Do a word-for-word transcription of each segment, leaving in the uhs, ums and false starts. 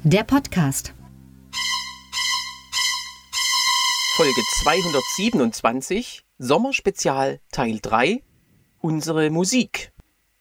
Der Podcast. Folge zweihundertsiebenundzwanzig, Sommerspezial Teil drei, unsere Musik.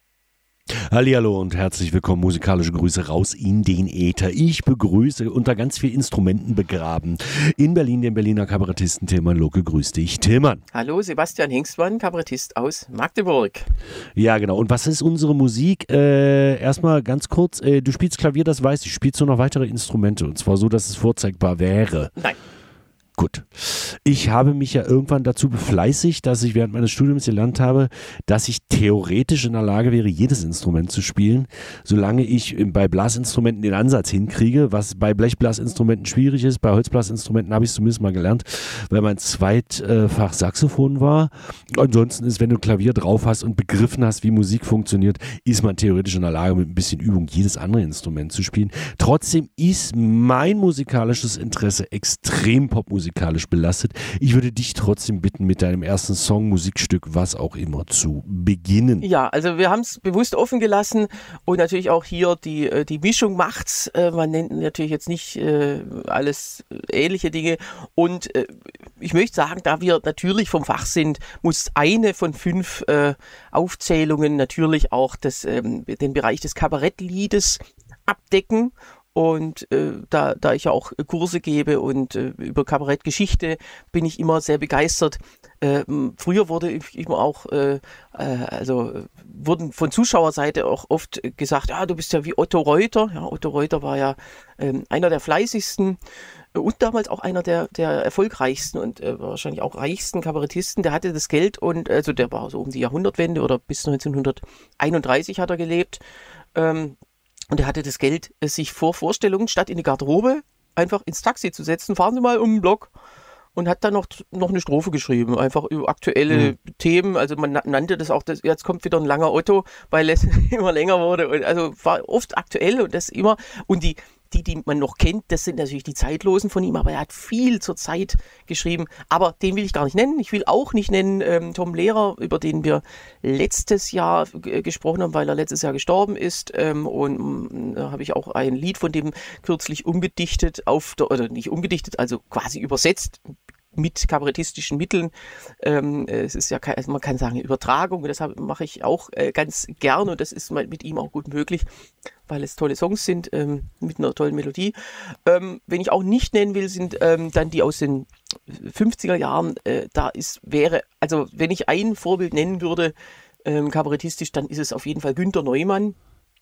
Hallihallo und herzlich willkommen, musikalische Grüße raus in den Äther. Ich begrüße unter ganz vielen Instrumenten begraben in Berlin den Berliner Kabarettisten Tillmann Lucke. Grüß dich, Tillmann. Hallo, Sebastian Hengstmann, Kabarettist aus Magdeburg. Ja, genau. Und was ist unsere Musik? Äh, erstmal ganz kurz, äh, du spielst Klavier, das weiß ich. Spielst du noch weitere Instrumente? Und zwar so, dass es vorzeigbar wäre. Nein. Gut. Ich habe mich ja irgendwann dazu befleißigt, dass ich während meines Studiums gelernt habe, dass ich theoretisch in der Lage wäre, jedes Instrument zu spielen, solange ich bei Blasinstrumenten den Ansatz hinkriege, was bei Blechblasinstrumenten schwierig ist. Bei Holzblasinstrumenten habe ich es zumindest mal gelernt, weil mein Zweitfach Saxophon war. Ansonsten ist, wenn du Klavier drauf hast und begriffen hast, wie Musik funktioniert, ist man theoretisch in der Lage, mit ein bisschen Übung jedes andere Instrument zu spielen. Trotzdem ist mein musikalisches Interesse extrem popmusikalisch belastet. Ich würde dich trotzdem bitten, mit deinem ersten Song, Musikstück, was auch immer, zu beginnen. Ja, also wir haben es bewusst offen gelassen und natürlich auch hier die, die Mischung macht's. Äh, man nennt natürlich jetzt nicht äh, alles ähnliche Dinge und äh, ich möchte sagen, da wir natürlich vom Fach sind, muss eine von fünf äh, Aufzählungen natürlich auch das, ähm, den Bereich des Kabarettliedes abdecken. Und äh, da, da ich ja auch Kurse gebe und äh, über Kabarettgeschichte bin ich immer sehr begeistert. Äh, früher wurde ich immer auch, äh, äh, also wurden von Zuschauerseite auch oft gesagt, ja, du bist ja wie Otto Reuter. Ja, Otto Reuter war ja äh, einer der fleißigsten und damals auch einer der, der erfolgreichsten und äh, wahrscheinlich auch reichsten Kabarettisten. Der hatte das Geld und also der war so um die Jahrhundertwende oder bis neunzehnhunderteinunddreißig hat er gelebt. Ähm, Und er hatte das Geld, sich vor Vorstellungen statt in die Garderobe einfach ins Taxi zu setzen. Fahren Sie mal um den Block. Und hat dann noch, noch eine Strophe geschrieben. Einfach über aktuelle mhm. Themen. Also man nannte das auch, das, jetzt kommt wieder ein langer Otto, weil es immer länger wurde. Und also war oft aktuell und das immer. Und die, die, die man noch kennt, das sind natürlich die Zeitlosen von ihm. Aber er hat viel zur Zeit geschrieben. Aber den will ich gar nicht nennen. Ich will auch nicht nennen ähm, Tom Lehrer, über den wir letztes Jahr g- gesprochen haben, weil er letztes Jahr gestorben ist. Ähm, und da habe ich auch ein Lied von dem kürzlich umgedichtet, auf der, oder nicht umgedichtet, also quasi übersetzt mit kabarettistischen Mitteln. Ähm, es ist ja, kein, also man kann sagen Übertragung, deshalb mache ich auch äh, ganz gern und das ist mit ihm auch gut möglich, weil es tolle Songs sind ähm, mit einer tollen Melodie. Ähm, wenn ich auch nicht nennen will, sind ähm, dann die aus den fünfziger Jahren. Äh, da ist, wäre, also wenn ich ein Vorbild nennen würde, ähm, kabarettistisch, dann ist es auf jeden Fall Günter Neumann,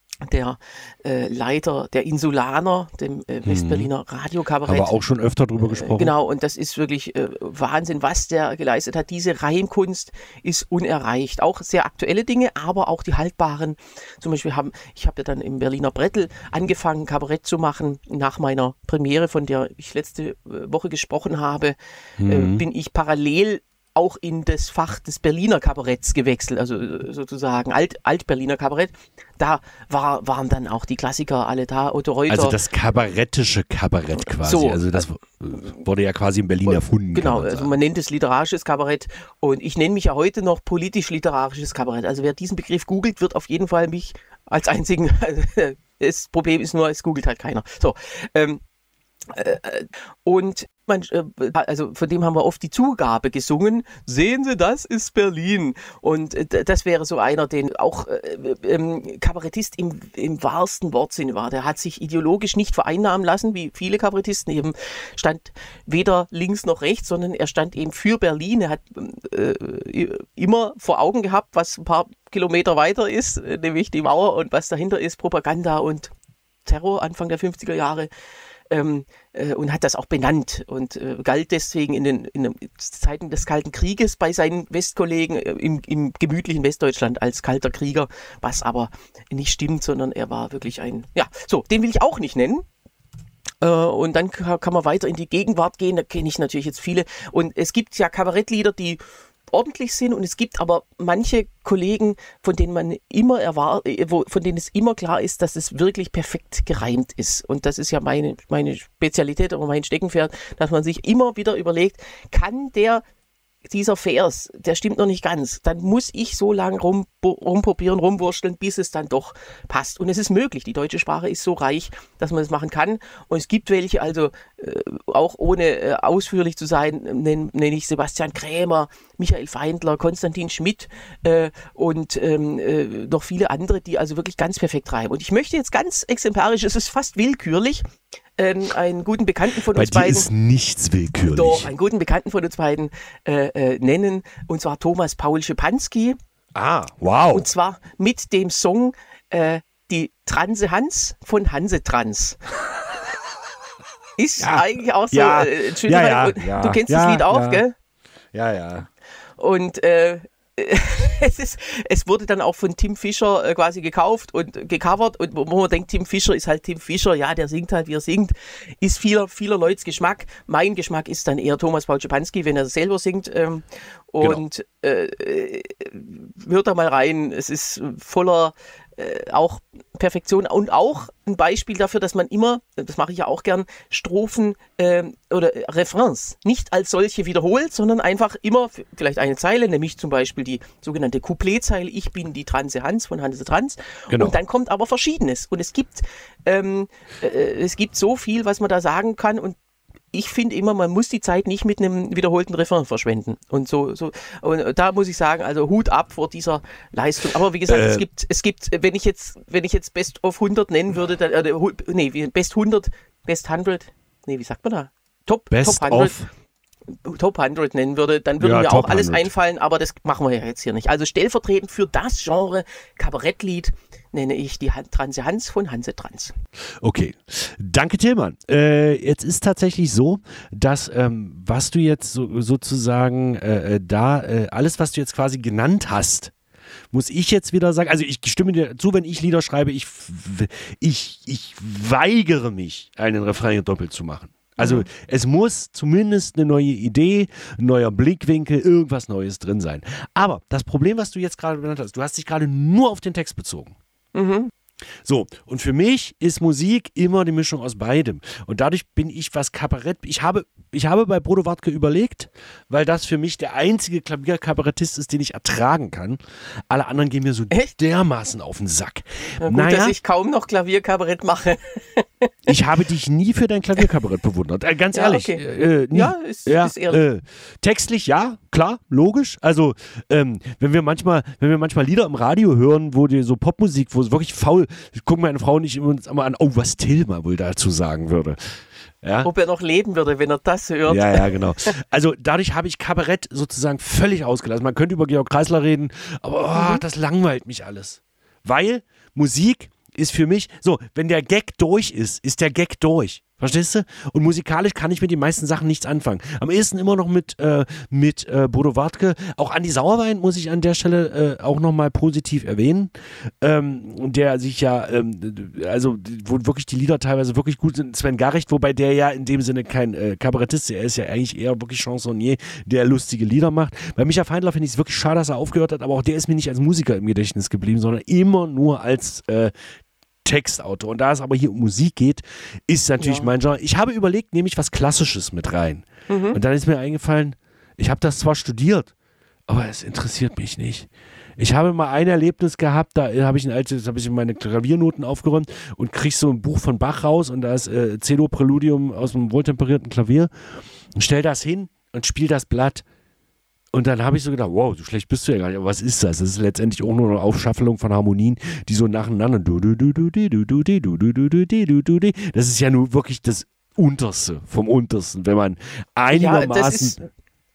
der äh, Leiter der Insulaner, dem äh, Westberliner Radiokabarett. Aber auch schon öfter drüber gesprochen. Äh, genau, und das ist wirklich äh, Wahnsinn, was der geleistet hat. Diese Reimkunst ist unerreicht. Auch sehr aktuelle Dinge, aber auch die haltbaren. Zum Beispiel haben, ich habe ja dann im Berliner Brettel angefangen, Kabarett zu machen. Nach meiner Premiere, von der ich letzte Woche gesprochen habe, mhm. äh, bin ich parallel auch in das Fach des Berliner Kabaretts gewechselt, also sozusagen Alt, Alt-Berliner Kabarett. Da war, waren dann auch die Klassiker alle da, Otto Reuter. Also das kabarettische Kabarett quasi, so, also das wurde ja quasi in Berlin erfunden. Genau, man also man nennt es literarisches Kabarett und ich nenne mich ja heute noch politisch-literarisches Kabarett. Also wer diesen Begriff googelt, wird auf jeden Fall mich als einzigen, das Problem ist nur, es googelt halt keiner. So, ähm, äh, und man, also von dem haben wir oft die Zugabe gesungen, sehen Sie, das ist Berlin. Und das wäre so einer, den auch äh, ähm, Kabarettist im, im wahrsten Wortsinne war. Der hat sich ideologisch nicht vereinnahmen lassen, wie viele Kabarettisten, eben stand weder links noch rechts, sondern er stand eben für Berlin. Er hat äh, immer vor Augen gehabt, was ein paar Kilometer weiter ist, nämlich die Mauer und was dahinter ist, Propaganda und Terror Anfang der fünfziger Jahre. Ähm, äh, und hat das auch benannt und äh, galt deswegen in den, in den Zeiten des Kalten Krieges bei seinen Westkollegen äh, im, im gemütlichen Westdeutschland als kalter Krieger, was aber nicht stimmt, sondern er war wirklich ein, ja, so, den will ich auch nicht nennen. Äh, und dann kann, kann man weiter in die Gegenwart gehen, da kenne ich natürlich jetzt viele und es gibt ja Kabarettlieder, die ordentlich sind und es gibt aber manche Kollegen, von denen man immer erwartet, von denen es immer klar ist, dass es wirklich perfekt gereimt ist. Und das ist ja meine, meine Spezialität oder mein Steckenpferd, dass man sich immer wieder überlegt, kann der dieser Vers, der stimmt noch nicht ganz, dann muss ich so lange rum, rumprobieren, rumwursteln, bis es dann doch passt. Und es ist möglich. Die deutsche Sprache ist so reich, dass man das machen kann. Und es gibt welche, also äh, auch ohne äh, ausführlich zu sein, nenne nenn ich Sebastian Krämer, Michael Feindler, Konstantin Schmidt äh, und ähm, äh, noch viele andere, die also wirklich ganz perfekt reimen. Und ich möchte jetzt ganz exemplarisch, es ist fast willkürlich, Ähm, einen guten Bekannten von Bei uns dir beiden. ist nichts willkürlich. Doch, einen guten Bekannten von uns beiden äh, äh, nennen, und zwar Thomas Paul Schepanski. Ah, wow. Und zwar mit dem Song äh, Die Transe Hans von Hanse Trans. Ist Ja. eigentlich auch so. Ja. Äh, Ja, ja, und ja. Du kennst Ja, das Lied auch, ja. gell? Ja, ja. Und äh, es, ist, es wurde dann auch von Tim Fischer äh, quasi gekauft und gecovert, und wo man denkt, Tim Fischer ist halt Tim Fischer, ja, der singt halt, wie er singt, ist vieler, vieler Leute's Geschmack. Mein Geschmack ist dann eher Thomas Paul Schepanski, wenn er selber singt. Ähm, und genau. äh, hört da mal rein, es ist voller äh, auch Perfektion und auch ein Beispiel dafür, dass man immer, das mache ich ja auch gern, Strophen äh, oder Refrains nicht als solche wiederholt, sondern einfach immer vielleicht eine Zeile, nämlich zum Beispiel die sogenannte Coupletzeile, ich bin die Transe Hans von Hanse Trans. Genau. Und dann kommt aber Verschiedenes. Und es gibt, ähm, äh, es gibt so viel, was man da sagen kann, und ich finde immer, man muss die Zeit nicht mit einem wiederholten Refrain verschwenden. Und so, so, und da muss ich sagen, also Hut ab vor dieser Leistung. Aber wie gesagt, äh, es gibt, es gibt, wenn ich jetzt, wenn ich jetzt Best of hundert nennen würde, dann, äh, nee, Best hundert, Best hundert, nee, wie sagt man da? Top, Best Top hundert. of Top hundert nennen würde, dann würde ja, mir auch alles hundert einfallen, aber das machen wir ja jetzt hier nicht. Also stellvertretend für das Genre Kabarettlied nenne ich die Transe Hans von Hanse Trans. Okay, danke Tillmann. Äh, jetzt ist tatsächlich so, dass ähm, was du jetzt so, sozusagen äh, da, äh, alles was du jetzt quasi genannt hast, muss ich jetzt wieder sagen, also ich stimme dir zu, wenn ich Lieder schreibe, ich, ich, ich weigere mich, einen Refrain doppelt zu machen. Also mhm. es muss zumindest eine neue Idee, ein neuer Blickwinkel, irgendwas Neues drin sein. Aber das Problem, was du jetzt gerade benannt hast, du hast dich gerade nur auf den Text bezogen. Mhm. So, und für mich ist Musik immer die Mischung aus beidem. Und dadurch bin ich, was Kabarett, ich habe, ich habe bei Bodo Wartke überlegt, weil das für mich der einzige Klavierkabarettist ist, den ich ertragen kann. Alle anderen gehen mir so Echt? dermaßen auf den Sack. Na gut, naja, dass ich kaum noch Klavierkabarett mache. Ich habe dich nie für dein Klavierkabarett bewundert. Äh, ganz ja, ehrlich. Okay. Äh, nie. Ja, ist, ja, ist ehrlich. Äh, textlich, ja, klar, logisch. Also, ähm, wenn wir manchmal, wenn wir manchmal Lieder im Radio hören, wo die so Popmusik, wo es wirklich faul, gucken meine Frau und ich uns immer an, oh, was Tillmann wohl dazu sagen würde. Ja? Ob er noch leben würde, wenn er das hört. Ja, ja, genau. Also dadurch habe ich Kabarett sozusagen völlig ausgelassen. Man könnte über Georg Kreisler reden, aber oh, Mhm. das langweilt mich alles. Weil Musik ist für mich, so, wenn der Gag durch ist, ist der Gag durch. Verstehst du? Und musikalisch kann ich mit den meisten Sachen nichts anfangen. Am ehesten immer noch mit, äh, mit äh, Bodo Wartke. Auch Andi Sauerwein muss ich an der Stelle äh, auch nochmal positiv erwähnen. Ähm, der sich ja, ähm, also wo wirklich die Lieder teilweise wirklich gut sind. Sven Garicht, wobei der ja in dem Sinne kein äh, Kabarettist ist. Er ist ja eigentlich eher wirklich Chansonnier, der lustige Lieder macht. Bei Micha Feindler finde ich es wirklich schade, dass er aufgehört hat, aber auch der ist mir nicht als Musiker im Gedächtnis geblieben, sondern immer nur als äh, Textautor. Und da es aber hier um Musik geht, ist natürlich Ja. mein Genre. Ich habe überlegt, nehme ich was Klassisches mit rein. Mhm. Und dann ist mir eingefallen, ich habe das zwar studiert, aber es interessiert mich nicht. Ich habe mal ein Erlebnis gehabt, da habe ich ein altes, habe ich meine Klaviernoten aufgeräumt und krieg so ein Buch von Bach raus und da ist äh, Cedo-Präludium aus einem wohltemperierten Klavier und stell das hin und spiel das Blatt. Und dann habe ich so gedacht, wow, so schlecht bist du ja gar nicht. Aber was ist das? Das ist letztendlich auch nur eine Aufschaffelung von Harmonien, die so nacheinander. Das ist ja nur wirklich das Unterste vom Untersten, wenn man einigermaßen. Ja, das ist,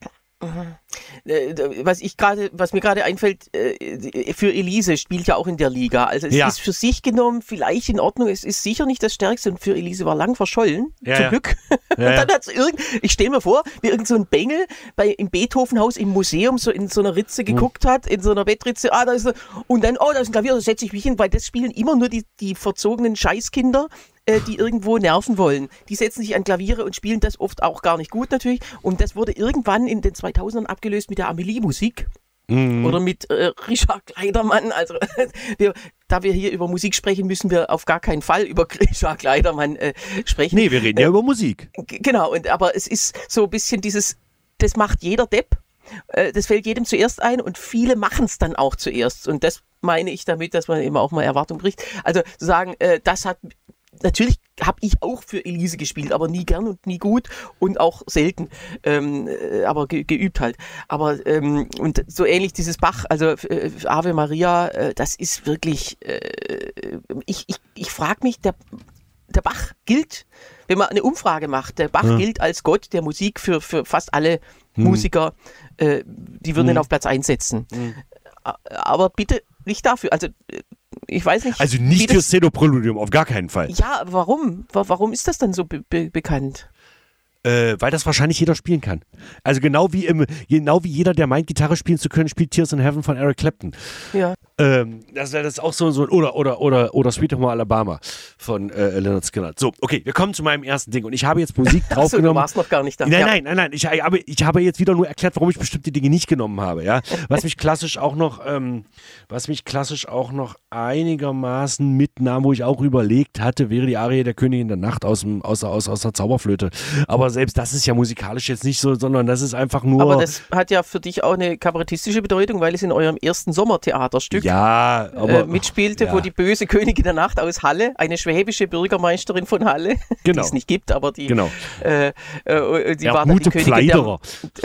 was ich gerade, was mir gerade einfällt, für Elise spielt ja auch in der Liga. Also es Ja. ist für sich genommen vielleicht in Ordnung. Es ist sicher nicht das Stärkste und für Elise war lang verschollen, Ja, zum ja. Glück. Ja, und dann hat's irgend, ich stelle mir vor, wie irgend so ein Bengel bei, im Beethovenhaus im Museum so in so einer Ritze geguckt hat, in so einer Bettritze, ah, da ist er, und dann, oh, da ist ein Klavier, da setze ich mich hin, weil das spielen immer nur die, die verzogenen Scheißkinder, äh, die irgendwo nerven wollen. Die setzen sich an Klaviere und spielen das oft auch gar nicht gut natürlich. Und das wurde irgendwann in den zweitausendern abgelöst mit der Amelie-Musik. Mhm. Oder mit äh, Richard Kleidermann. Also wir, da wir hier über Musik sprechen, müssen wir auf gar keinen Fall über Richard Kleidermann äh, sprechen. Nee, wir reden ja äh, über Musik. G- Genau, und, aber es ist so ein bisschen dieses, das macht jeder Depp. Äh, das fällt jedem zuerst ein und viele machen es dann auch zuerst. Und das meine ich damit, dass man eben auch mal Erwartung bricht. Also zu sagen, äh, das hat, natürlich habe ich auch für Elise gespielt, aber nie gern und nie gut und auch selten, ähm, äh, aber ge- geübt halt. Aber ähm, und so ähnlich dieses Bach, also äh, Ave Maria, äh, das ist wirklich, äh, ich, ich, ich frage mich, der, der Bach gilt, wenn man eine Umfrage macht, der Bach ja. gilt als Gott der Musik für, für fast alle hm. Musiker, äh, die würden hm. ihn auf Platz eins setzen. Hm. Aber bitte nicht dafür, also ich weiß nicht. Also nicht fürs Cedo-Präludium, auf gar keinen Fall. Ja, warum? Warum ist das dann so be- be- bekannt? Äh, weil das wahrscheinlich jeder spielen kann. Also genau wie im, genau wie jeder, der meint, Gitarre spielen zu können, spielt Tears in Heaven von Eric Clapton. Ja. Ähm, das, das ist auch so, so oder, oder, oder, oder Sweet Home Alabama von äh, Lynyrd Skynyrd. So, okay, wir kommen zu meinem ersten Ding und ich habe jetzt Musik draufgenommen. Achso, du warst noch gar nicht da. Nein, ja. nein, nein, nein. Ich, ich, habe, ich habe jetzt wieder nur erklärt, warum ich bestimmte Dinge nicht genommen habe. Ja? Was mich klassisch auch noch, ähm, was mich klassisch auch noch einigermaßen mitnahm, wo ich auch überlegt hatte, wäre die Arie der Königin der Nacht aus, dem, aus, aus, aus der Zauberflöte. Aber selbst das ist ja musikalisch jetzt nicht so, sondern das ist einfach nur... Aber das hat ja für dich auch eine kabarettistische Bedeutung, weil es in eurem ersten Sommertheaterstück ja, aber, äh, mitspielte, ja. wo die böse Königin der Nacht aus Halle, eine schwäbische Bürgermeisterin von Halle, genau. die es nicht gibt, aber die, genau. äh, äh, die ja, war dann die Königin der,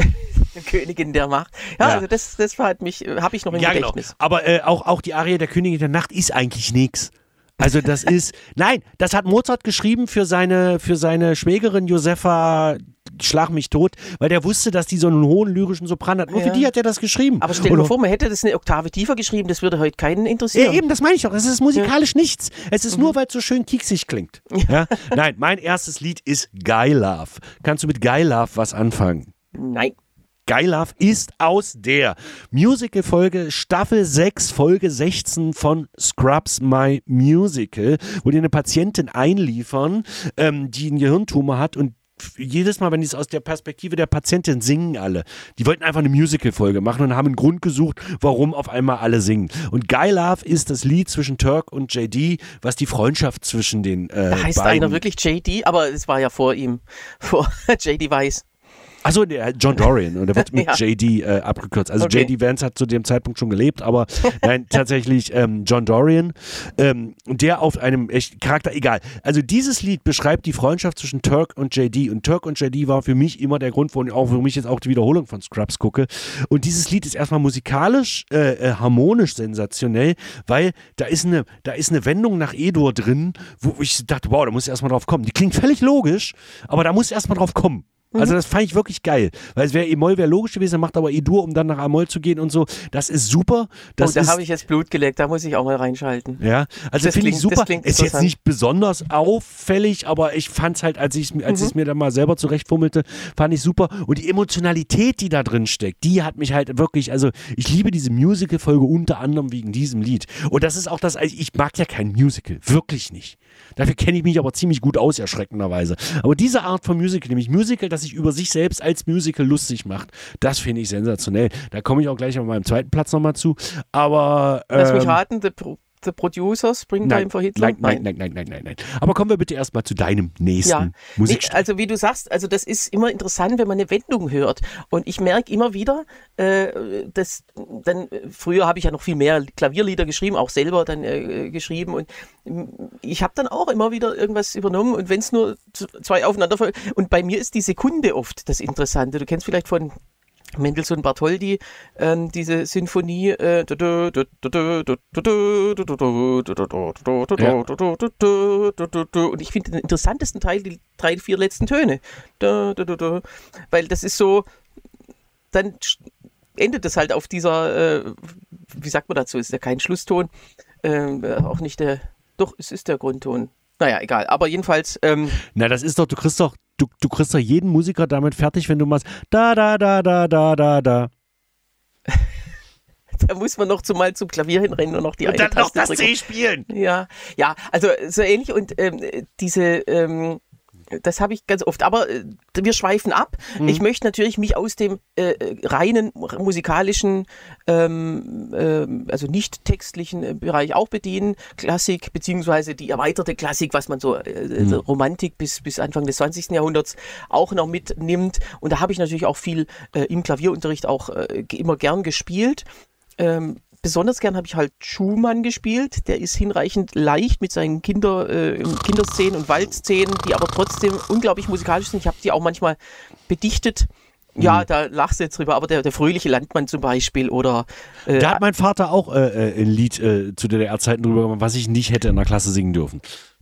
Königin der Macht. Ja, ja. also das, das hat mich, habe ich noch im ja, Gedächtnis. Genau. Aber äh, auch, auch die Arie der Königin der Nacht ist eigentlich nichts. Also das ist, nein, das hat Mozart geschrieben für seine, für seine Schwägerin Josefa Schlag mich tot, weil der wusste, dass die so einen hohen lyrischen Sopran hat. Nur ja. für die hat er das geschrieben. Aber stell dir vor, man hätte das eine Oktave tiefer geschrieben, das würde heute keinen interessieren. Ja, eben, das meine ich doch. Es ist musikalisch ja. nichts. Es ist mhm. nur, weil es so schön kieksig klingt. Ja. Ja? Nein, mein erstes Lied ist Guy Love. Kannst du mit Guy Love was anfangen? Nein. Guy Love ist aus der Musical-Folge Staffel sechs, Folge sechzehn von Scrubs My Musical, wo die eine Patientin einliefern, ähm, die einen Gehirntumor hat und jedes Mal, wenn die es aus der Perspektive der Patientin singen alle. Die wollten einfach eine Musical-Folge machen und haben einen Grund gesucht, warum auf einmal alle singen. Und Guy Love ist das Lied zwischen Turk und J D, was die Freundschaft zwischen den äh, da heißt beiden... einer wirklich J D, aber es war ja vor ihm, vor J D Weiss. Achso, der John Dorian, und der wird mit ja. J D äh, abgekürzt. Also okay. J D Vance hat zu dem Zeitpunkt schon gelebt, aber nein, tatsächlich ähm, John Dorian, ähm, der auf einem echt Charakter, egal. Also dieses Lied beschreibt die Freundschaft zwischen Turk und J D und Turk und J D war für mich immer der Grund, warum auch für mich jetzt auch die Wiederholung von Scrubs gucke. Und dieses Lied ist erstmal musikalisch, äh, äh, harmonisch sensationell, weil da ist eine, da ist eine Wendung nach E-Dur drin, wo ich dachte, wow, da muss ich erstmal drauf kommen. Die klingt völlig logisch, aber da muss ich erstmal drauf kommen. Also das fand ich wirklich geil, weil es wäre E-Moll wäre logisch gewesen, macht aber E-Dur, um dann nach A-Moll zu gehen und so. Das ist super. Das oh, da ist, habe ich jetzt Blut geleckt, da muss ich auch mal reinschalten. Ja, also finde ich super. Ist jetzt nicht besonders auffällig, aber ich fand es halt, als ich als mhm. ich es mir dann mal selber zurechtfummelte, fand ich super. Und die Emotionalität, die da drin steckt, die hat mich halt wirklich, also ich liebe diese Musical-Folge unter anderem wegen diesem Lied. Und das ist auch das, ich mag ja kein Musical, wirklich nicht. Dafür kenne ich mich aber ziemlich gut aus, erschreckenderweise. Aber diese Art von Musical, nämlich Musical, das sich über sich selbst als Musical lustig macht, das finde ich sensationell. Da komme ich auch gleich an meinem zweiten Platz nochmal zu. Aber ähm, lass mich raten, The, Pro- the Producers, Springtime for Hitler? Nein, nein, nein, nein, nein, nein, nein. Aber kommen wir bitte erstmal zu deinem nächsten ja. Musikstück. Nee, also wie du sagst, also das ist immer interessant, wenn man eine Wendung hört. Und ich merke immer wieder, äh, dass dann, früher habe ich ja noch viel mehr Klavierlieder geschrieben, auch selber dann äh, geschrieben. Und ich habe dann auch immer wieder irgendwas übernommen. Und wenn es nur zwei aufeinander folgen. Und bei mir ist die Sekunde oft das Interessante. Du kennst vielleicht von Mendelssohn Bartholdy, ähm, diese Sinfonie äh, und ich finde den interessantesten Teil die drei, vier letzten Töne, weil das ist so, dann endet das halt auf dieser, äh, wie sagt man dazu, ist ja kein Schlusston, äh, auch nicht der, doch, es ist der Grundton. Naja, egal, aber jedenfalls. Ähm, Na, das ist doch, du kriegst doch, du, du kriegst doch jeden Musiker damit fertig, wenn du machst da, da, da, da, da, da, da. Da muss man noch zumal zum Klavier hinrennen und noch die und eine dann Taste noch das C spielen. Ja, ja, also so ähnlich und ähm, diese, ähm, Das habe ich ganz oft, aber äh, wir schweifen ab. Mhm. Ich möchte natürlich mich aus dem äh, reinen musikalischen, ähm, äh, also nicht textlichen Bereich auch bedienen. Klassik, beziehungsweise die erweiterte Klassik, was man so äh, mhm. Romantik bis, bis Anfang des zwanzigsten Jahrhunderts auch noch mitnimmt. Und da habe ich natürlich auch viel äh, im Klavierunterricht auch äh, immer gern gespielt. Ähm, Besonders gern habe ich halt Schumann gespielt. Der ist hinreichend leicht mit seinen Kinder, äh, Kinderszenen und Waldszenen, die aber trotzdem unglaublich musikalisch sind. Ich habe die auch manchmal bedichtet. Ja, mhm. da lachst du jetzt drüber, aber der, der fröhliche Landmann zum Beispiel oder... Äh, da hat mein Vater auch äh, ein Lied äh, zu D D R-Zeiten drüber gemacht, was ich nicht hätte in der Klasse singen dürfen.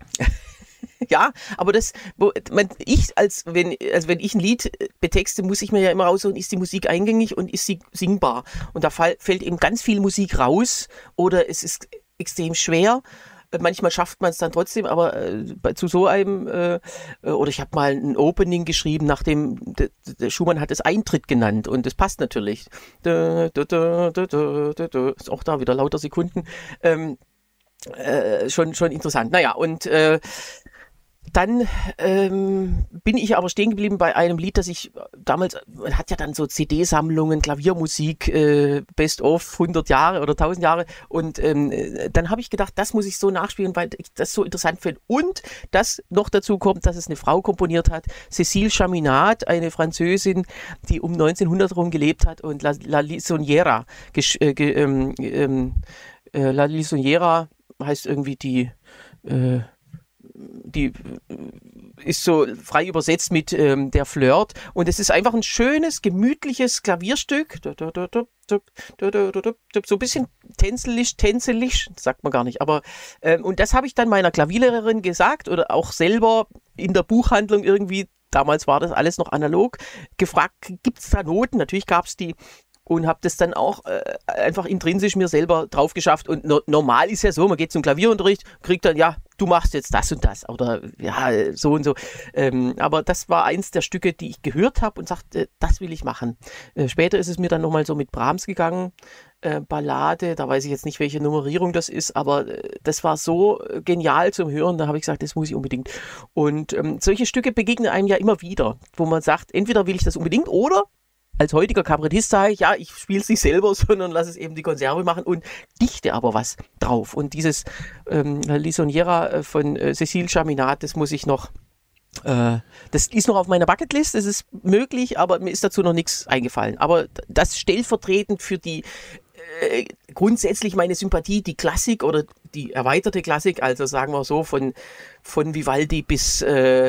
Ja, aber das, wo, man, ich als wenn, also wenn ich ein Lied betexte, muss ich mir ja immer raussuchen, ist die Musik eingängig und ist sie singbar? Und da fall, fällt eben ganz viel Musik raus oder es ist extrem schwer. Manchmal schafft man es dann trotzdem, aber äh, zu so einem, äh, oder ich habe mal ein Opening geschrieben, nachdem der, der Schumann hat es Eintritt genannt und das passt natürlich. Da, da, da, da, da, da, ist auch da wieder lauter Sekunden. Ähm, äh, schon, schon interessant. Naja, und äh, Dann ähm, bin ich aber stehen geblieben bei einem Lied, das ich damals, man hat ja dann so C D-Sammlungen, Klaviermusik, äh, Best of hundert Jahre oder tausend Jahre und ähm, dann habe ich gedacht, das muss ich so nachspielen, weil ich das so interessant finde. Und das noch dazu kommt, dass es eine Frau komponiert hat, Cécile Chaminade, eine Französin, die um neunzehnhundert herum gelebt hat und La, La Lisonniera, äh, ähm, ähm, äh, La Lisonniera heißt irgendwie die äh, die ist so frei übersetzt mit ähm, der Flirt und es ist einfach ein schönes, gemütliches Klavierstück, so ein bisschen tänzelig, tänzelig, sagt man gar nicht, aber ähm, und das habe ich dann meiner Klavierlehrerin gesagt oder auch selber in der Buchhandlung irgendwie, damals war das alles noch analog, gefragt, gibt es da Noten? Natürlich gab es die. Und habe das dann auch äh, einfach intrinsisch mir selber drauf geschafft. Und no, normal ist ja so, man geht zum Klavierunterricht, kriegt dann, ja, du machst jetzt das und das. Oder ja, so und so. Ähm, aber das war eins der Stücke, die ich gehört habe und sagte, das will ich machen. Äh, später ist es mir dann nochmal so mit Brahms gegangen. Äh, Ballade, da weiß ich jetzt nicht, welche Nummerierung das ist, aber äh, das war so genial zum Hören, da habe ich gesagt, das muss ich unbedingt. Und ähm, solche Stücke begegnen einem ja immer wieder, wo man sagt, entweder will ich das unbedingt oder als heutiger Kabarettist sage ich, ja, ich spiele es nicht selber, sondern lasse es eben die Konserve machen und dichte aber was drauf. Und dieses ähm, Lisonniera von äh, Cécile Chaminade, das muss ich noch, äh, das ist noch auf meiner Bucketlist, das ist möglich, aber mir ist dazu noch nichts eingefallen. Aber das stellvertretend für die äh, grundsätzlich meine Sympathie, die Klassik oder die erweiterte Klassik, also sagen wir so, von, von Vivaldi bis äh,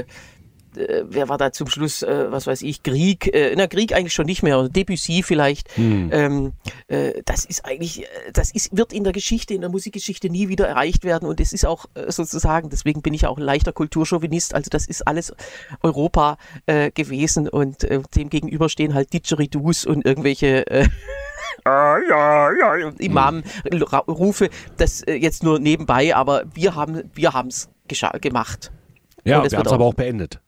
wer war da zum Schluss, äh, was weiß ich, Grieg, äh, na Grieg eigentlich schon nicht mehr, oder Debussy vielleicht, hm. ähm, äh, das ist eigentlich, das ist, wird in der Geschichte, in der Musikgeschichte nie wieder erreicht werden und es ist auch äh, sozusagen, deswegen bin ich auch ein leichter Kulturchauvinist, also das ist alles Europa äh, gewesen und äh, dem gegenüber stehen halt Didgeridoos und irgendwelche äh, Ah, ja, ja, Imam-Rufe, das äh, jetzt nur nebenbei, aber wir haben wir haben es gemacht. Ja, wir haben es aber auch beendet.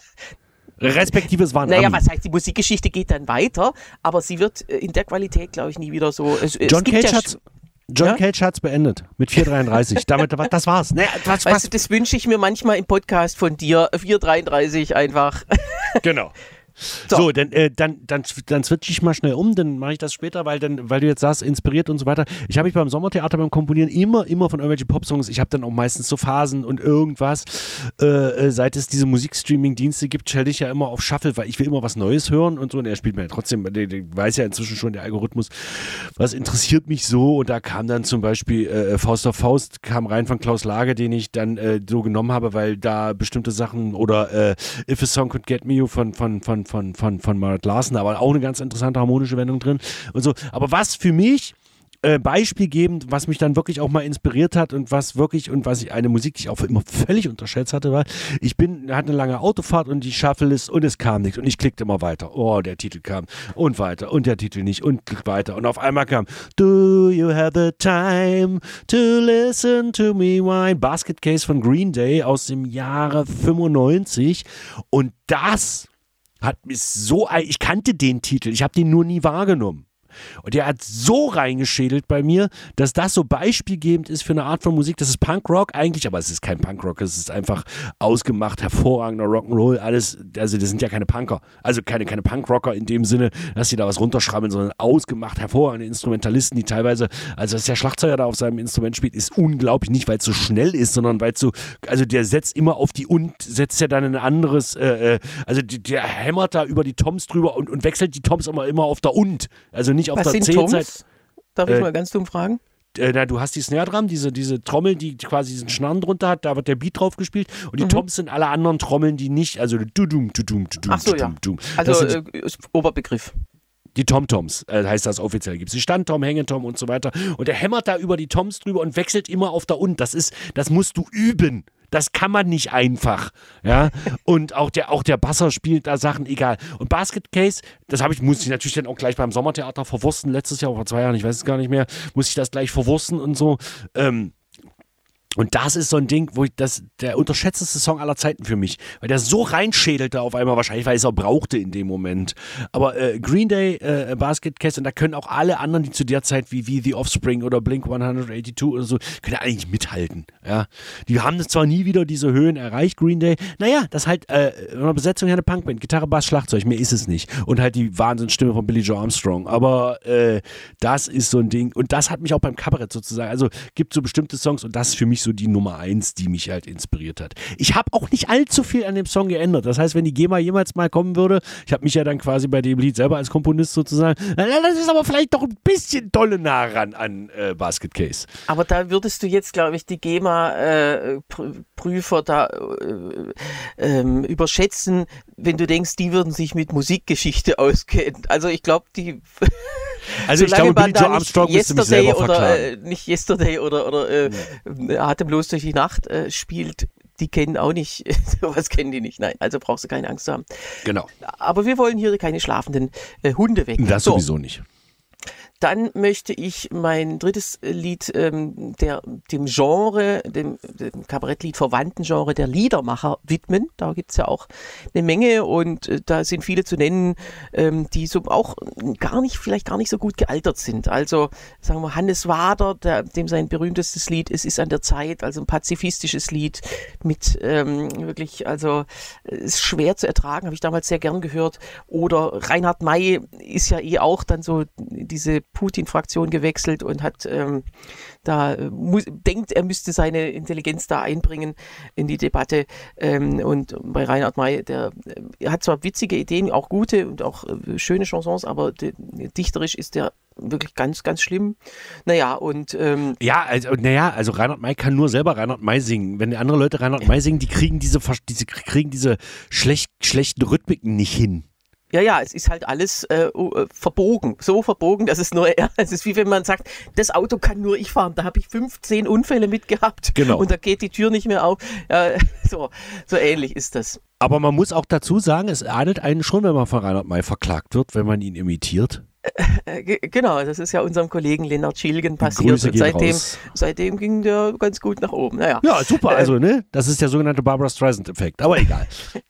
Respektive es war ein Naja, Ami. was heißt, die Musikgeschichte geht dann weiter, aber sie wird in der Qualität, glaube ich, nie wieder so... Es, John es Cage ja hat's John ja? Cage hat's beendet mit vier dreiunddreißig. Damit, das war's. Nee, was, weißt du, das wünsche ich mir manchmal im Podcast von dir. vier dreiunddreißig einfach. Genau. So, so dann, äh, dann, dann, dann switche ich mal schnell um, dann mache ich das später, weil, dann, weil du jetzt sagst, inspiriert und so weiter. Ich habe mich beim Sommertheater beim Komponieren immer, immer von irgendwelchen Popsongs, ich habe dann auch meistens so Phasen und irgendwas. Äh, seit es diese Musikstreaming-Dienste gibt, stelle ich ja immer auf Shuffle, weil ich will immer was Neues hören und so. Und er spielt mir ja trotzdem, der, der weiß ja inzwischen schon, der Algorithmus, was interessiert mich so. Und da kam dann zum Beispiel äh, Faust auf Faust, kam rein von Klaus Lage, den ich dann äh, so genommen habe, weil da bestimmte Sachen oder äh, If a Song Could Get Me You von, von, von von, von, von Marit Larsen, aber auch eine ganz interessante harmonische Wendung drin und so. Aber was für mich äh, beispielgebend, was mich dann wirklich auch mal inspiriert hat und was wirklich, und was ich, eine Musik, die ich auch immer völlig unterschätzt hatte, war, ich bin, hatte eine lange Autofahrt und die Shuffle ist und es kam nichts und ich klickte immer weiter. Oh, der Titel kam und weiter und der Titel nicht und klick weiter und auf einmal kam Do you have the time to listen to me whine? Basket Case von Green Day aus dem Jahre fünfundneunzig und das hat mich so, ich kannte den Titel, ich habe den nur nie wahrgenommen. Und der hat so reingeschädelt bei mir, dass das so beispielgebend ist für eine Art von Musik. Das ist Punkrock eigentlich, aber es ist kein Punkrock, es ist einfach ausgemacht, hervorragender Rock'n'Roll, alles, also das sind ja keine Punker, also keine, keine Punkrocker in dem Sinne, dass die da was runterschrammeln, sondern ausgemacht, hervorragende Instrumentalisten, die teilweise, also dass der Schlagzeuger da auf seinem Instrument spielt, ist unglaublich, nicht weil es so schnell ist, sondern weil es so, also der setzt immer auf die und, setzt ja dann ein anderes, äh, also die, der hämmert da über die Toms drüber und, und wechselt die Toms immer, immer auf der und, also nicht auf Was der sind C-Zeit. Toms? Darf ich äh, mal ganz dumm fragen? Äh, na, du hast die Snare Drum, diese, diese Trommel, die quasi diesen Schnarren drunter hat, da wird der Beat drauf gespielt und die mhm. Toms sind alle anderen Trommeln, die nicht, also du-dum, du-dum, du-dum, Ach so, ja. du-dum. Also äh, Oberbegriff. Die Tom-Toms, äh, heißt das offiziell. Gibt es die Stand-Tom, Hängetom und so weiter. Und der hämmert da über die Toms drüber und wechselt immer auf der und. Das ist, das musst du üben. Das kann man nicht einfach. Ja? Und auch der, auch der Basser spielt da Sachen, egal. Und Basket Case, das habe ich, musste ich natürlich dann auch gleich beim Sommertheater verwursten, letztes Jahr, vor zwei Jahren, ich weiß es gar nicht mehr, musste ich das gleich verwursten und so. Ähm, Und das ist so ein Ding, wo ich das, der unterschätzteste Song aller Zeiten für mich, weil der so reinschädelte auf einmal, wahrscheinlich, weil es er brauchte in dem Moment. Aber äh, Green Day, äh, Basket Case, und da können auch alle anderen, die zu der Zeit wie, wie The Offspring oder Blink hundertachtzig oder so, können ja eigentlich mithalten. Ja? Die haben zwar nie wieder diese Höhen erreicht, Green Day, naja, das halt äh, in einer Besetzung ja eine Punkband, Gitarre, Bass, Schlagzeug, mehr ist es nicht. Und halt die Wahnsinnsstimme von Billie Joe Armstrong. Aber äh, das ist so ein Ding, und das hat mich auch beim Kabarett sozusagen, also gibt so bestimmte Songs, und das ist für mich so die Nummer eins, die mich halt inspiriert hat. Ich habe auch nicht allzu viel an dem Song geändert. Das heißt, wenn die GEMA jemals mal kommen würde, ich habe mich ja dann quasi bei dem Lied selber als Komponist sozusagen, das ist aber vielleicht doch ein bisschen dolle nah ran an äh, Basket Case. Aber da würdest du jetzt, glaube ich, die GEMA-Prüfer äh, da äh, äh, überschätzen, wenn du denkst, die würden sich mit Musikgeschichte auskennen. Also ich glaube, die... Also ich glaube, Billie Joe Armstrong müsste mich selber verklagen. Oder, äh, nicht Yesterday oder, oder äh, ja. Atemlos durch die Nacht äh, spielt, die kennen auch nicht, sowas kennen die nicht. Nein, also brauchst du keine Angst zu haben. Genau. Aber wir wollen hier keine schlafenden äh, Hunde wecken. Das so. sowieso nicht. Dann möchte ich mein drittes Lied ähm, der, dem Genre, dem, dem Kabarettlied verwandten Genre der Liedermacher widmen. Da gibt es ja auch eine Menge, und äh, da sind viele zu nennen, ähm, die so auch gar nicht, vielleicht gar nicht so gut gealtert sind. Also sagen wir Hannes Wader, der, dem sein berühmtestes Lied ist, ist an der Zeit, also ein pazifistisches Lied mit ähm, wirklich, also ist schwer zu ertragen, habe ich damals sehr gern gehört. Oder Reinhard May ist ja eh auch dann so diese Putin-Fraktion gewechselt und hat ähm, da äh, muss, denkt, er müsste seine Intelligenz da einbringen in die Debatte. Ähm, und bei Reinhard May, der äh, hat zwar witzige Ideen, auch gute und auch äh, schöne Chansons, aber de, dichterisch ist der wirklich ganz, ganz schlimm. Naja, und ähm, ja, also, naja, also Reinhard May kann nur selber Reinhard May singen. Wenn andere Leute Reinhard May singen, die kriegen diese, diese, kriegen diese schlecht, schlechten Rhythmiken nicht hin. Ja, ja, es ist halt alles äh, verbogen, so verbogen, dass es nur er, es ist wie wenn man sagt, das Auto kann nur ich fahren, da habe ich fünfzehn Unfälle mitgehabt, genau. Und da geht die Tür nicht mehr auf, ja, so, so ähnlich ist das. Aber man muss auch dazu sagen, es adelt einen schon, wenn man von Reinhard May verklagt wird, wenn man ihn imitiert. Äh, g- genau, das ist ja unserem Kollegen Lennart Schilgen passiert, und seitdem, seitdem ging der ganz gut nach oben. Naja. Ja, super, also ne, das ist der sogenannte Barbra Streisand-Effekt, aber egal.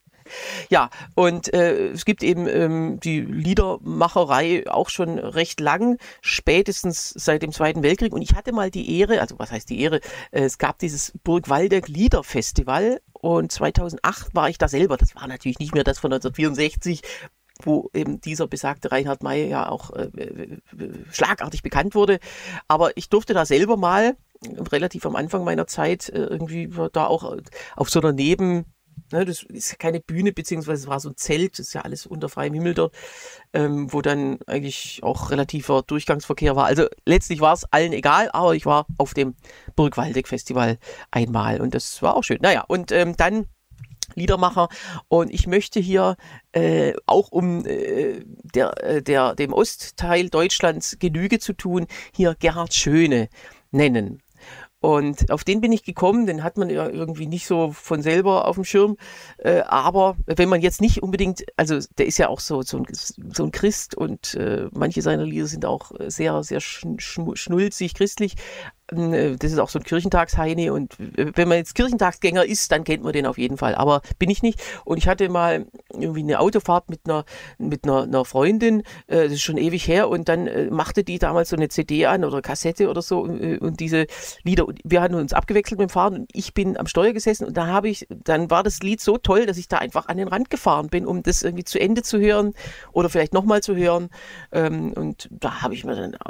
Ja, und äh, es gibt eben ähm, die Liedermacherei auch schon recht lang, spätestens seit dem Zweiten Weltkrieg. Und ich hatte mal die Ehre, also was heißt die Ehre, äh, es gab dieses Burg Waldeck Liederfestival, und zweitausendacht war ich da selber. Das war natürlich nicht mehr das von neunzehnhundertvierundsechzig, wo eben dieser besagte Reinhard May ja auch äh, schlagartig bekannt wurde. Aber ich durfte da selber mal, relativ am Anfang meiner Zeit, äh, irgendwie da auch auf so einer Neben... Ne, das ist ja keine Bühne, beziehungsweise es war so ein Zelt, das ist ja alles unter freiem Himmel dort, ähm, wo dann eigentlich auch relativer Durchgangsverkehr war. Also letztlich war es allen egal, aber ich war auf dem Burg Waldeck Festival einmal, und das war auch schön. Naja, und ähm, dann Liedermacher, und ich möchte hier äh, auch um äh, der, äh, der, dem Ostteil Deutschlands Genüge zu tun, hier Gerhard Schöne nennen. Und auf den bin ich gekommen, den hat man ja irgendwie nicht so von selber auf dem Schirm. Äh, aber wenn man jetzt nicht unbedingt, also der ist ja auch so, so, ein, so ein Christ, und äh, manche seiner Lieder sind auch sehr, sehr schnulzig christlich. Das ist auch so ein Kirchentagsheini und wenn man jetzt Kirchentagsgänger ist, dann kennt man den auf jeden Fall, aber bin ich nicht. Und ich hatte mal irgendwie eine Autofahrt mit einer, mit einer, einer Freundin, das ist schon ewig her, und dann machte die damals so eine C D an oder Kassette oder so und, und diese Lieder, wir hatten uns abgewechselt mit dem Fahren und ich bin am Steuer gesessen und da habe ich, dann war das Lied so toll, dass ich da einfach an den Rand gefahren bin, um das irgendwie zu Ende zu hören oder vielleicht nochmal zu hören. Und da habe ich mir dann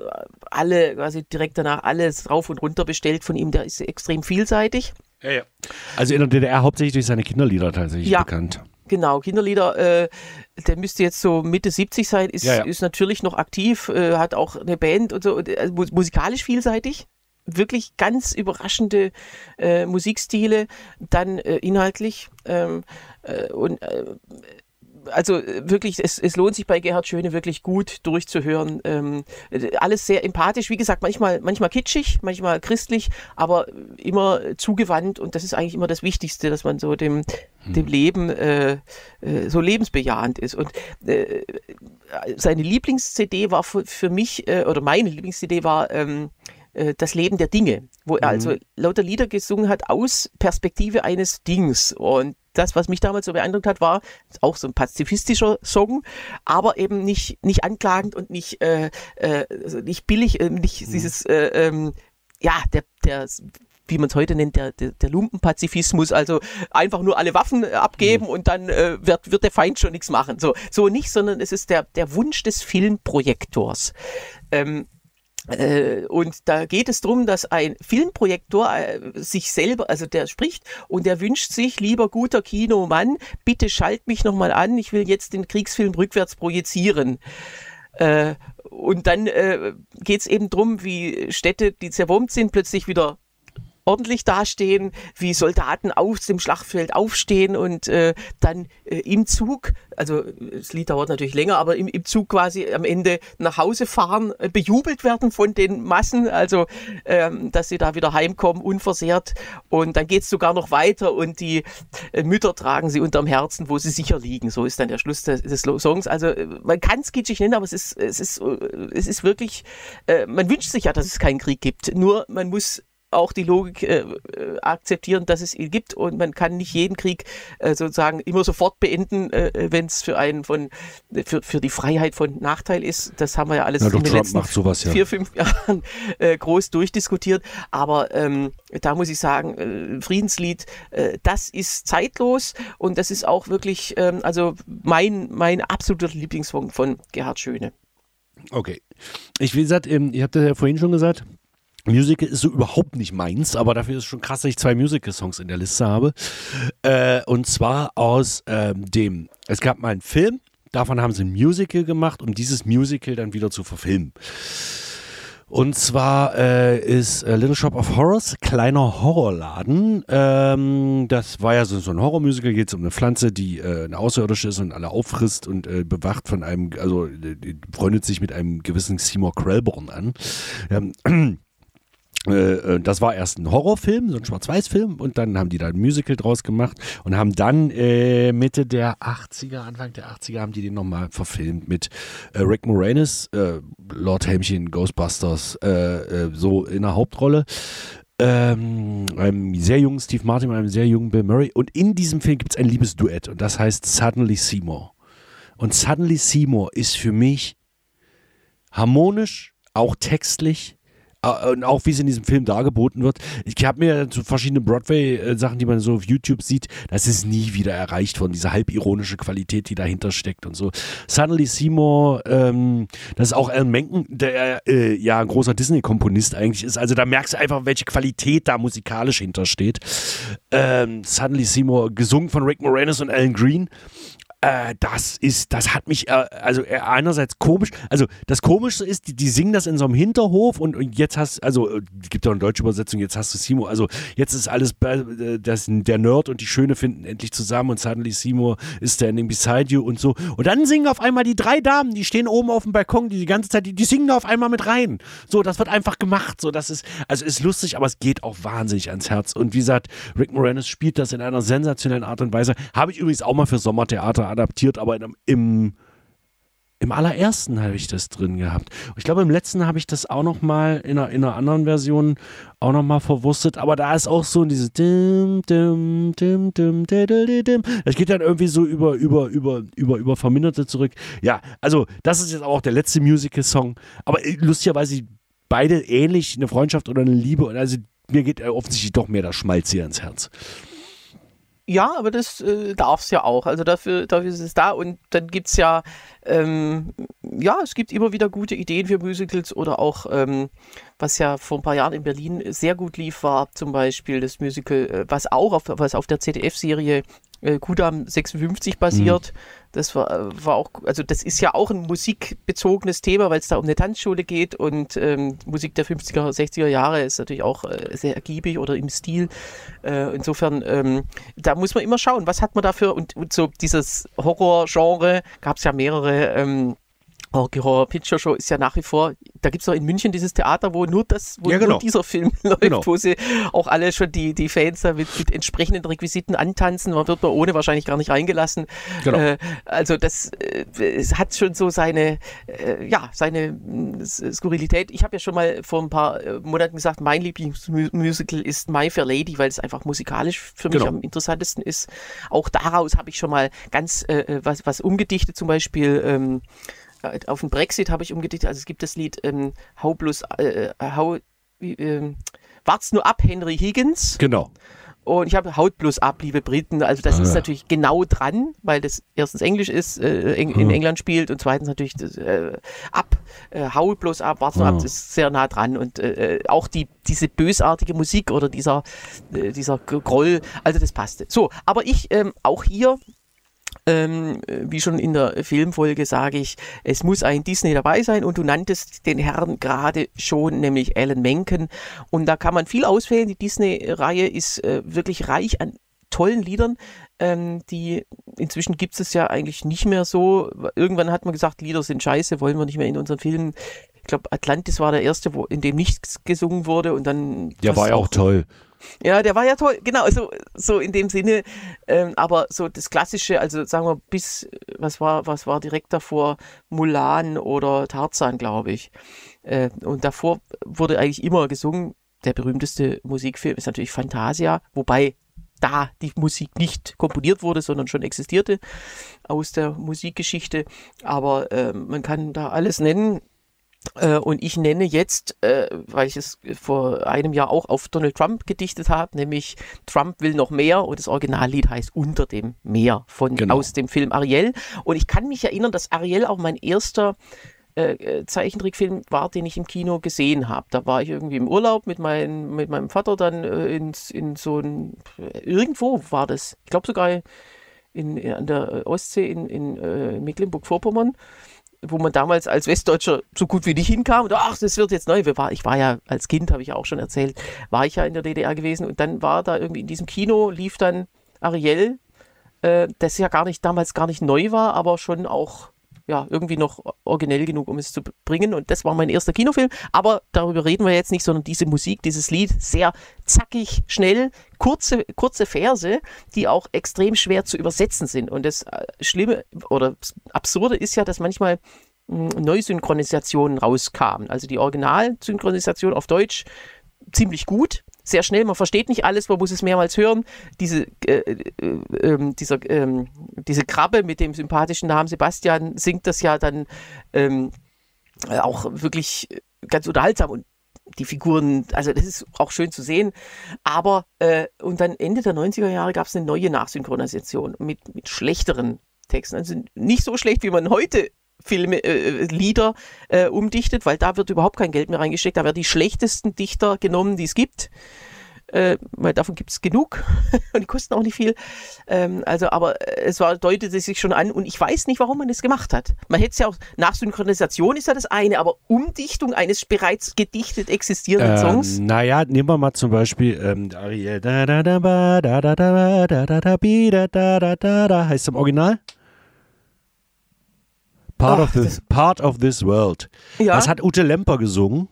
alle, quasi direkt danach alles rauf und runter bestellt von ihm. Der ist extrem vielseitig. Ja, ja. Also in der D D R hauptsächlich durch seine Kinderlieder tatsächlich ja, bekannt. Genau, Kinderlieder, äh, der müsste jetzt so Mitte siebzig sein, ist, ja, ja. ist natürlich noch aktiv, äh, hat auch eine Band und so, also musikalisch vielseitig. Wirklich ganz überraschende äh, Musikstile, dann äh, inhaltlich ähm, äh, und äh, also wirklich, es, es lohnt sich bei Gerhard Schöne wirklich gut durchzuhören. Ähm, alles sehr empathisch, wie gesagt, manchmal, manchmal kitschig, manchmal christlich, aber immer zugewandt und das ist eigentlich immer das Wichtigste, dass man so dem, hm. dem Leben äh, äh, so lebensbejahend ist. Und äh, seine Lieblings-C D war für, für mich, äh, oder meine Lieblings-C D war ähm, Das Leben der Dinge, wo er mhm. also lauter Lieder gesungen hat aus Perspektive eines Dings. Und das, was mich damals so beeindruckt hat, war auch so ein pazifistischer Song, aber eben nicht, nicht anklagend und nicht, äh, äh, nicht billig, äh, nicht mhm. dieses, äh, ähm, ja, der, der, wie man es heute nennt, der, der, der Lumpenpazifismus, also einfach nur alle Waffen abgeben mhm. und dann äh, wird, wird der Feind schon nichts machen. So, so nicht, sondern es ist der, der Wunsch des Filmprojektors. Ähm, Äh, und da geht es darum, dass ein Filmprojektor äh, sich selber, also der spricht und der wünscht sich, lieber guter Kinomann, bitte schalt mich nochmal an, ich will jetzt den Kriegsfilm rückwärts projizieren. Äh, und dann äh, geht es eben darum, wie Städte, die zerbombt sind, plötzlich wieder ordentlich dastehen, wie Soldaten aus dem Schlachtfeld aufstehen und äh, dann äh, im Zug, also das Lied dauert natürlich länger, aber im, im Zug quasi am Ende nach Hause fahren, äh, bejubelt werden von den Massen, also ähm, dass sie da wieder heimkommen, unversehrt, und dann geht es sogar noch weiter und die äh, Mütter tragen sie unterm Herzen, wo sie sicher liegen. So ist dann der Schluss des, des Songs. Also äh, man kann es kitschig nennen, aber es ist, es ist, äh, es ist wirklich, äh, man wünscht sich ja, dass es keinen Krieg gibt, nur man muss auch die Logik äh, akzeptieren, dass es ihn gibt, und man kann nicht jeden Krieg äh, sozusagen immer sofort beenden, äh, wenn es für einen von für, für die Freiheit von Nachteil ist. Das haben wir ja alles ja, in den Trump letzten macht sowas, ja. vier, fünf Jahren äh, groß durchdiskutiert. Aber ähm, da muss ich sagen, äh, Friedenslied, äh, das ist zeitlos und das ist auch wirklich, ähm, also mein, mein absoluter Lieblingssong von Gerhard Schöne. Okay. Ich, wie gesagt, ähm, ich habe das ja vorhin schon gesagt, Musical ist so überhaupt nicht meins, aber dafür ist es schon krass, dass ich zwei Musical-Songs in der Liste habe. Äh, und zwar aus ähm, dem, es gab mal einen Film, davon haben sie ein Musical gemacht, um dieses Musical dann wieder zu verfilmen. Und zwar äh, ist äh, Little Shop of Horrors, kleiner Horrorladen. Ähm, das war ja so, so ein Horrormusical, geht es um eine Pflanze, die äh, eine Außerirdische ist und alle auffrisst und äh, bewacht von einem, also äh, freundet sich mit einem gewissen Seymour Krelborn an. Ähm, Das war erst ein Horrorfilm, so ein Schwarz-Weiß-Film, und dann haben die da ein Musical draus gemacht und haben dann äh, Mitte der achtziger, Anfang der achtziger haben die den nochmal verfilmt mit äh, Rick Moranis, äh, Lord Helmchen, Ghostbusters, äh, äh, so in der Hauptrolle. Ähm, einem sehr jungen Steve Martin und einem sehr jungen Bill Murray, und in diesem Film gibt es ein Liebesduett und das heißt Suddenly Seymour. Und Suddenly Seymour ist für mich harmonisch, auch textlich, und auch wie es in diesem Film dargeboten wird. Ich habe mir so verschiedene Broadway-Sachen, die man so auf YouTube sieht, das ist nie wieder erreicht worden, diese halbironische Qualität, die dahinter steckt und so. Suddenly Seymour, ähm, das ist auch Alan Menken, der äh, ja ein großer Disney-Komponist eigentlich ist. Also da merkst du einfach, welche Qualität da musikalisch hintersteht. Ähm, Suddenly Seymour, gesungen von Rick Moranis und Alan Green. Das ist, das hat mich, äh, also einerseits komisch, also das Komischste ist, die, die singen das in so einem Hinterhof und, und jetzt hast, also es gibt ja eine deutsche Übersetzung, jetzt hast du Seymour, also jetzt ist alles, äh, das, der Nerd und die Schöne finden endlich zusammen und Suddenly Seymour is standing beside you und so, und dann singen auf einmal die drei Damen, die stehen oben auf dem Balkon, die die ganze Zeit, die, die singen da auf einmal mit rein, so, das wird einfach gemacht, so, das ist, also ist lustig, aber es geht auch wahnsinnig ans Herz, und wie gesagt, Rick Moranis spielt das in einer sensationellen Art und Weise, habe ich übrigens auch mal für Sommertheater adaptiert, aber in einem, im, Im allerersten habe ich das drin gehabt. Ich glaube, im letzten habe ich das auch noch mal in einer, in einer anderen Version auch noch mal verwurstet. Aber da ist auch so dieses dim, dim, dim, dim, dim, dim. Das geht dann irgendwie so über, über, über, über, über Verminderte zurück. Ja, also das ist jetzt auch der letzte Musical-Song. Aber lustigerweise beide ähnlich, eine Freundschaft oder eine Liebe. Also mir geht offensichtlich doch mehr das Schmalz hier ins Herz. Ja, aber das äh, darf es ja auch. Also dafür, dafür ist es da. Und dann gibt es ja, ähm, ja, es gibt immer wieder gute Ideen für Musicals oder auch, ähm, was ja vor ein paar Jahren in Berlin sehr gut lief, war zum Beispiel das Musical, äh, was auch auf, was auf der Z D F-Serie äh, Kudam sechsundfünfzig basiert. Mhm. Das war, war auch, also das ist ja auch ein musikbezogenes Thema, weil es da um eine Tanzschule geht und ähm, Musik der fünfziger, sechziger Jahre ist natürlich auch äh, sehr ergiebig oder im Stil. Äh, insofern, ähm, da muss man immer schauen, was hat man dafür und, und so dieses Horror-Genre, gab es ja mehrere, ähm, Horror Picture Show ist ja nach wie vor, da gibt es noch in München dieses Theater, wo nur das, wo ja, genau. nur dieser Film läuft, genau. wo sie auch alle schon die, die Fans da mit, mit entsprechenden Requisiten antanzen. Man wird man ohne wahrscheinlich gar nicht reingelassen. Genau. Äh, also das äh, es hat schon so seine, äh, ja, seine äh, Skurrilität. Ich habe ja schon mal vor ein paar äh, Monaten gesagt, mein Lieblingsmusical ist My Fair Lady, weil es einfach musikalisch für mich genau. am interessantesten ist. Auch daraus habe ich schon mal ganz äh, was, was umgedichtet, zum Beispiel ähm, auf den Brexit habe ich umgedichtet, also es gibt das Lied ähm, Hau bloß, äh, hau, äh, wart's nur ab, Henry Higgins. Genau. Und ich habe Haut bloß ab, liebe Briten. Also das ah, ist ja. natürlich genau dran, weil das erstens Englisch ist, äh, in hm. England spielt und zweitens natürlich das, äh, ab, äh, Haut bloß ab, wart's nur hm. ab, das ist sehr nah dran. Und äh, auch die, diese bösartige Musik oder dieser, äh, dieser Groll, also das passte. So, aber ich ähm, auch hier, Ähm, wie schon in der Filmfolge sage ich, es muss ein Disney dabei sein und du nanntest den Herrn gerade schon, nämlich Alan Menken, und da kann man viel auswählen. Die Disney-Reihe ist äh, wirklich reich an tollen Liedern, ähm, die inzwischen gibt es ja eigentlich nicht mehr so. Irgendwann hat man gesagt, Lieder sind scheiße, wollen wir nicht mehr in unseren Filmen. Ich glaube, Atlantis war der erste, wo, in dem nichts gesungen wurde und dann... Der war ja auch toll. Ja, der war ja toll, genau, so, so in dem Sinne, ähm, aber so das Klassische, also sagen wir bis, was war, was war direkt davor, Mulan oder Tarzan, glaube ich. Äh, und davor wurde eigentlich immer gesungen. Der berühmteste Musikfilm ist natürlich Fantasia, wobei da die Musik nicht komponiert wurde, sondern schon existierte aus der Musikgeschichte. Aber äh, man kann da alles nennen. Und ich nenne jetzt, äh, weil ich es vor einem Jahr auch auf Donald Trump gedichtet habe, nämlich Trump will noch mehr, und das Originallied heißt Unter dem Meer von, genau. aus dem Film Ariel. Und ich kann mich erinnern, dass Ariel auch mein erster äh, Zeichentrickfilm war, den ich im Kino gesehen habe. Da war ich irgendwie im Urlaub mit, mein, mit meinem Vater dann äh, in, in so ein, irgendwo war das, ich glaube sogar in, in, an der Ostsee in, in äh, Mecklenburg-Vorpommern, wo man damals als Westdeutscher so gut wie nicht hinkam und ach, das wird jetzt neu. Ich war ja als Kind, habe ich ja auch schon erzählt, war ich ja in der D D R gewesen und dann war da irgendwie in diesem Kino, lief dann Ariel, äh, das ja gar nicht, damals gar nicht neu war, aber schon auch ja, irgendwie noch originell genug, um es zu bringen, und das war mein erster Kinofilm, aber darüber reden wir jetzt nicht, sondern diese Musik, dieses Lied, sehr zackig, schnell, kurze, kurze Verse, die auch extrem schwer zu übersetzen sind, und das Schlimme oder Absurde ist ja, dass manchmal Neusynchronisationen rauskamen, also die Originalsynchronisation auf Deutsch ziemlich gut, sehr schnell, man versteht nicht alles, man muss es mehrmals hören. Diese, äh, äh, äh, dieser, äh, diese Krabbe mit dem sympathischen Namen Sebastian singt das ja dann ähm, auch wirklich ganz unterhaltsam, und die Figuren, also das ist auch schön zu sehen, aber äh, und dann Ende der neunziger Jahre gab es eine neue Nachsynchronisation mit, mit schlechteren Texten, also nicht so schlecht, wie man heute Filme, äh, Lieder äh, umdichtet, weil da wird überhaupt kein Geld mehr reingesteckt, da werden die schlechtesten Dichter genommen, die es gibt, äh, weil davon gibt es genug und die kosten auch nicht viel, ähm, also aber es war, deutete sich schon an, und ich weiß nicht, warum man das gemacht hat. Man hätte es ja auch, Nachsynchronisation ist ja das eine, aber Umdichtung eines bereits gedichtet existierenden ähm, Songs? Naja, nehmen wir mal zum Beispiel ähm, Ariel, da da da da da da da da da da da da da da heißt im Original? Part, Ach, of this, part of this world. Ja. Was hat Ute Lemper gesungen?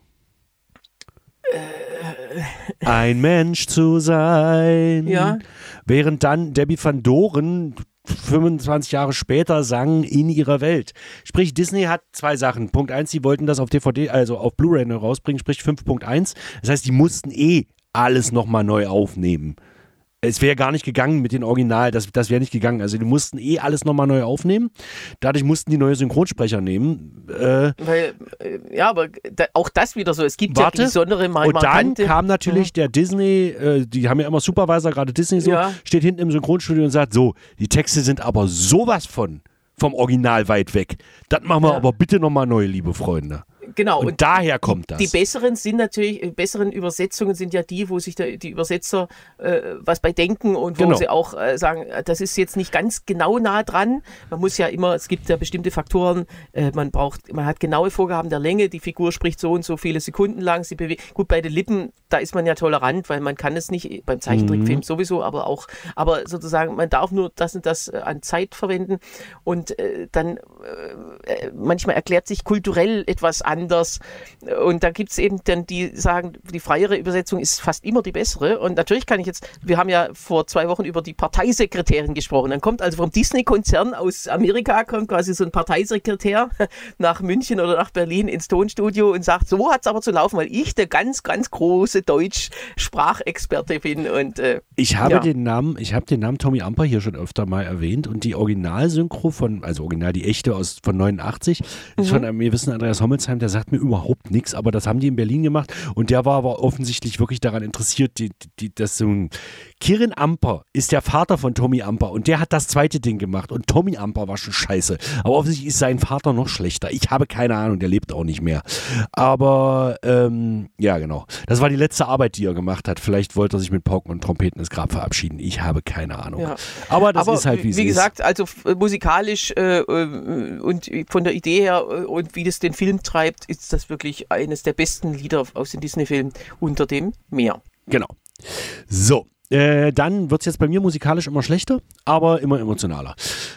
Ein Mensch zu sein. Ja. Während dann Debbie van Doren fünfundzwanzig Jahre später sangen in ihrer Welt. Sprich, Disney hat zwei Sachen. Punkt eins, sie wollten das auf D V D, also auf Blu-ray neu rausbringen, sprich fünf Punkt eins. Das heißt, die mussten eh alles nochmal neu aufnehmen. Es wäre gar nicht gegangen mit den Original, das, das wäre nicht gegangen. Also die mussten eh alles nochmal neu aufnehmen. Dadurch mussten die neue Synchronsprecher nehmen. Äh, Weil, äh, ja, aber da, auch das wieder so. Es gibt warte, ja besondere Mar- und dann markante- kam natürlich Mhm. der Disney, äh, die haben ja immer Supervisor, gerade Disney so, Ja. steht hinten im Synchronstudio und sagt, so, die Texte sind aber sowas von vom Original weit weg. Das machen wir Ja. aber bitte nochmal neu, liebe Freunde. Genau. Und, und daher kommt das. Die besseren sind natürlich, äh, besseren Übersetzungen sind ja die, wo sich der, die Übersetzer äh, was bei denken und wo Genau. sie auch äh, sagen, äh, das ist jetzt nicht ganz genau nah dran. Man muss ja immer, es gibt ja bestimmte Faktoren, äh, man braucht, man hat genaue Vorgaben der Länge, die Figur spricht so und so viele Sekunden lang, sie bewegt. Gut, bei den Lippen, da ist man ja tolerant, weil man kann es nicht, beim Zeichentrickfilm Mhm. sowieso, aber auch, aber sozusagen, man darf nur das und das äh, an Zeit verwenden und äh, dann äh, manchmal erklärt sich kulturell etwas anders. Und da gibt es eben dann die sagen, die freiere Übersetzung ist fast immer die bessere. Und natürlich kann ich jetzt, wir haben ja vor zwei Wochen über die Parteisekretärin gesprochen. Dann kommt also vom Disney-Konzern aus Amerika, kommt quasi so ein Parteisekretär nach München oder nach Berlin ins Tonstudio und sagt, so hat es aber zu laufen, weil ich der ganz, ganz große Deutsch-Sprachexperte bin. Und, äh, Ich habe ja. den Namen, ich habe den Namen Tommy Amper hier schon öfter mal erwähnt und die Originalsynchro von, also original die echte aus von neunundachtzig, ist von einem gewissen Andreas Hommelsheim, der sagt mir überhaupt nichts, aber das haben die in Berlin gemacht und der war aber offensichtlich wirklich daran interessiert, die, die, das so ein Kirin Amper ist der Vater von Tommy Amper und der hat das zweite Ding gemacht und Tommy Amper war schon scheiße, aber offensichtlich ist sein Vater noch schlechter. Ich habe keine Ahnung, der lebt auch nicht mehr. Aber ähm, ja genau, das war die letzte Arbeit, die er gemacht hat. Vielleicht wollte er sich mit Pauken und Trompeten ins Grab verabschieden. Ich habe keine Ahnung. Ja. Aber das Aber ist halt, wie es wie ist. gesagt, also f- musikalisch äh, äh, und von der Idee her äh, und wie das den Film treibt, ist das wirklich eines der besten Lieder aus den Disney-Filmen unter dem Meer. Genau. So, äh, dann wird es jetzt bei mir musikalisch immer schlechter, aber immer emotionaler.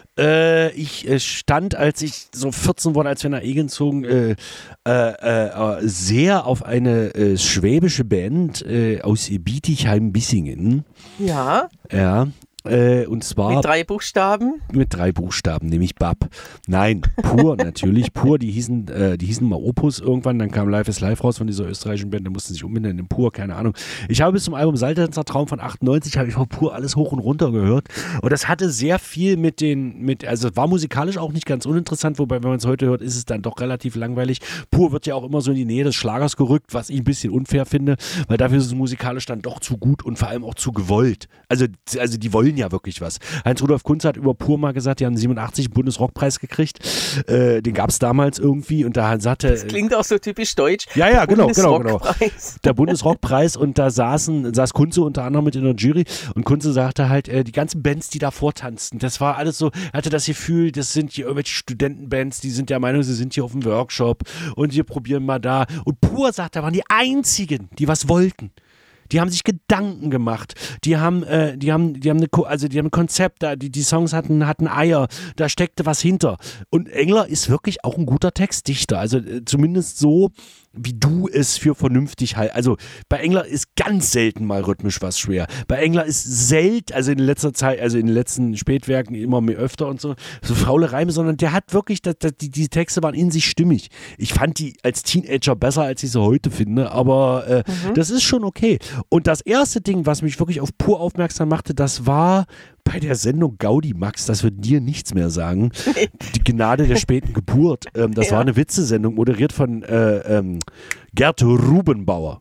Äh, ich äh, stand, als ich so vierzehn wurde, als wir nach Egen zogen, äh, äh, äh, sehr auf eine äh, schwäbische Band äh, aus Bietigheim-Bissingen. Ja, Ja. Äh, und zwar mit drei Buchstaben. mit drei Buchstaben, nämlich B A P. Nein, Pur natürlich. Pur, die hießen, äh, die hießen mal Opus irgendwann, dann kam Live is Live raus von dieser österreichischen Band, da mussten sie sich umbenennen in Pur, keine Ahnung. Ich habe bis zum Album Salztänzer Traum von achtundneunzig, habe ich von Pur alles hoch und runter gehört und das hatte sehr viel mit den, mit, also war musikalisch auch nicht ganz uninteressant, wobei, wenn man es heute hört, ist es dann doch relativ langweilig. Pur wird ja auch immer so in die Nähe des Schlagers gerückt, was ich ein bisschen unfair finde, weil dafür ist es musikalisch dann doch zu gut und vor allem auch zu gewollt. Also, also die wollen ja wirklich was. Heinz-Rudolf Kunz hat über Pur mal gesagt, die haben siebenundachtzig einen Bundesrockpreis gekriegt. Äh, den gab es damals irgendwie und da sagte... Das klingt auch so typisch deutsch. Ja, ja, genau, genau, genau. Bundesrockpreis. Der Bundesrockpreis und da saßen, saß Kunze unter anderem mit in der Jury und Kunze sagte halt, äh, die ganzen Bands, die da vortanzten, das war alles so, er hatte das Gefühl, das sind hier irgendwelche Studentenbands, die sind der Meinung, sie sind hier auf dem Workshop und wir probieren mal da. Und Pur, sagt er, waren die einzigen, die was wollten. Die haben sich Gedanken gemacht. Die haben, äh, die haben, die haben eine, Ko- also die haben ein Konzept, da, die, die Songs hatten, hatten Eier, da steckte was hinter. Und Engler ist wirklich auch ein guter Textdichter. Also äh, zumindest so, wie du es für vernünftig halt. Also bei Engler ist ganz selten mal rhythmisch was schwer. Bei Engler ist selten, also in letzter Zeit, also in den letzten Spätwerken immer mehr öfter und so, so faule Reime, sondern der hat wirklich, das, das, die, die Texte waren in sich stimmig. Ich fand die als Teenager besser, als ich sie heute finde, aber äh, mhm. das ist schon okay. Und das erste Ding, was mich wirklich auf Pur aufmerksam machte, das war bei der Sendung Gaudi Max, das wird dir nichts mehr sagen, die Gnade der späten Geburt. Ähm, das ja. war eine Witzesendung, moderiert von äh, ähm, Gerd Rubenbauer.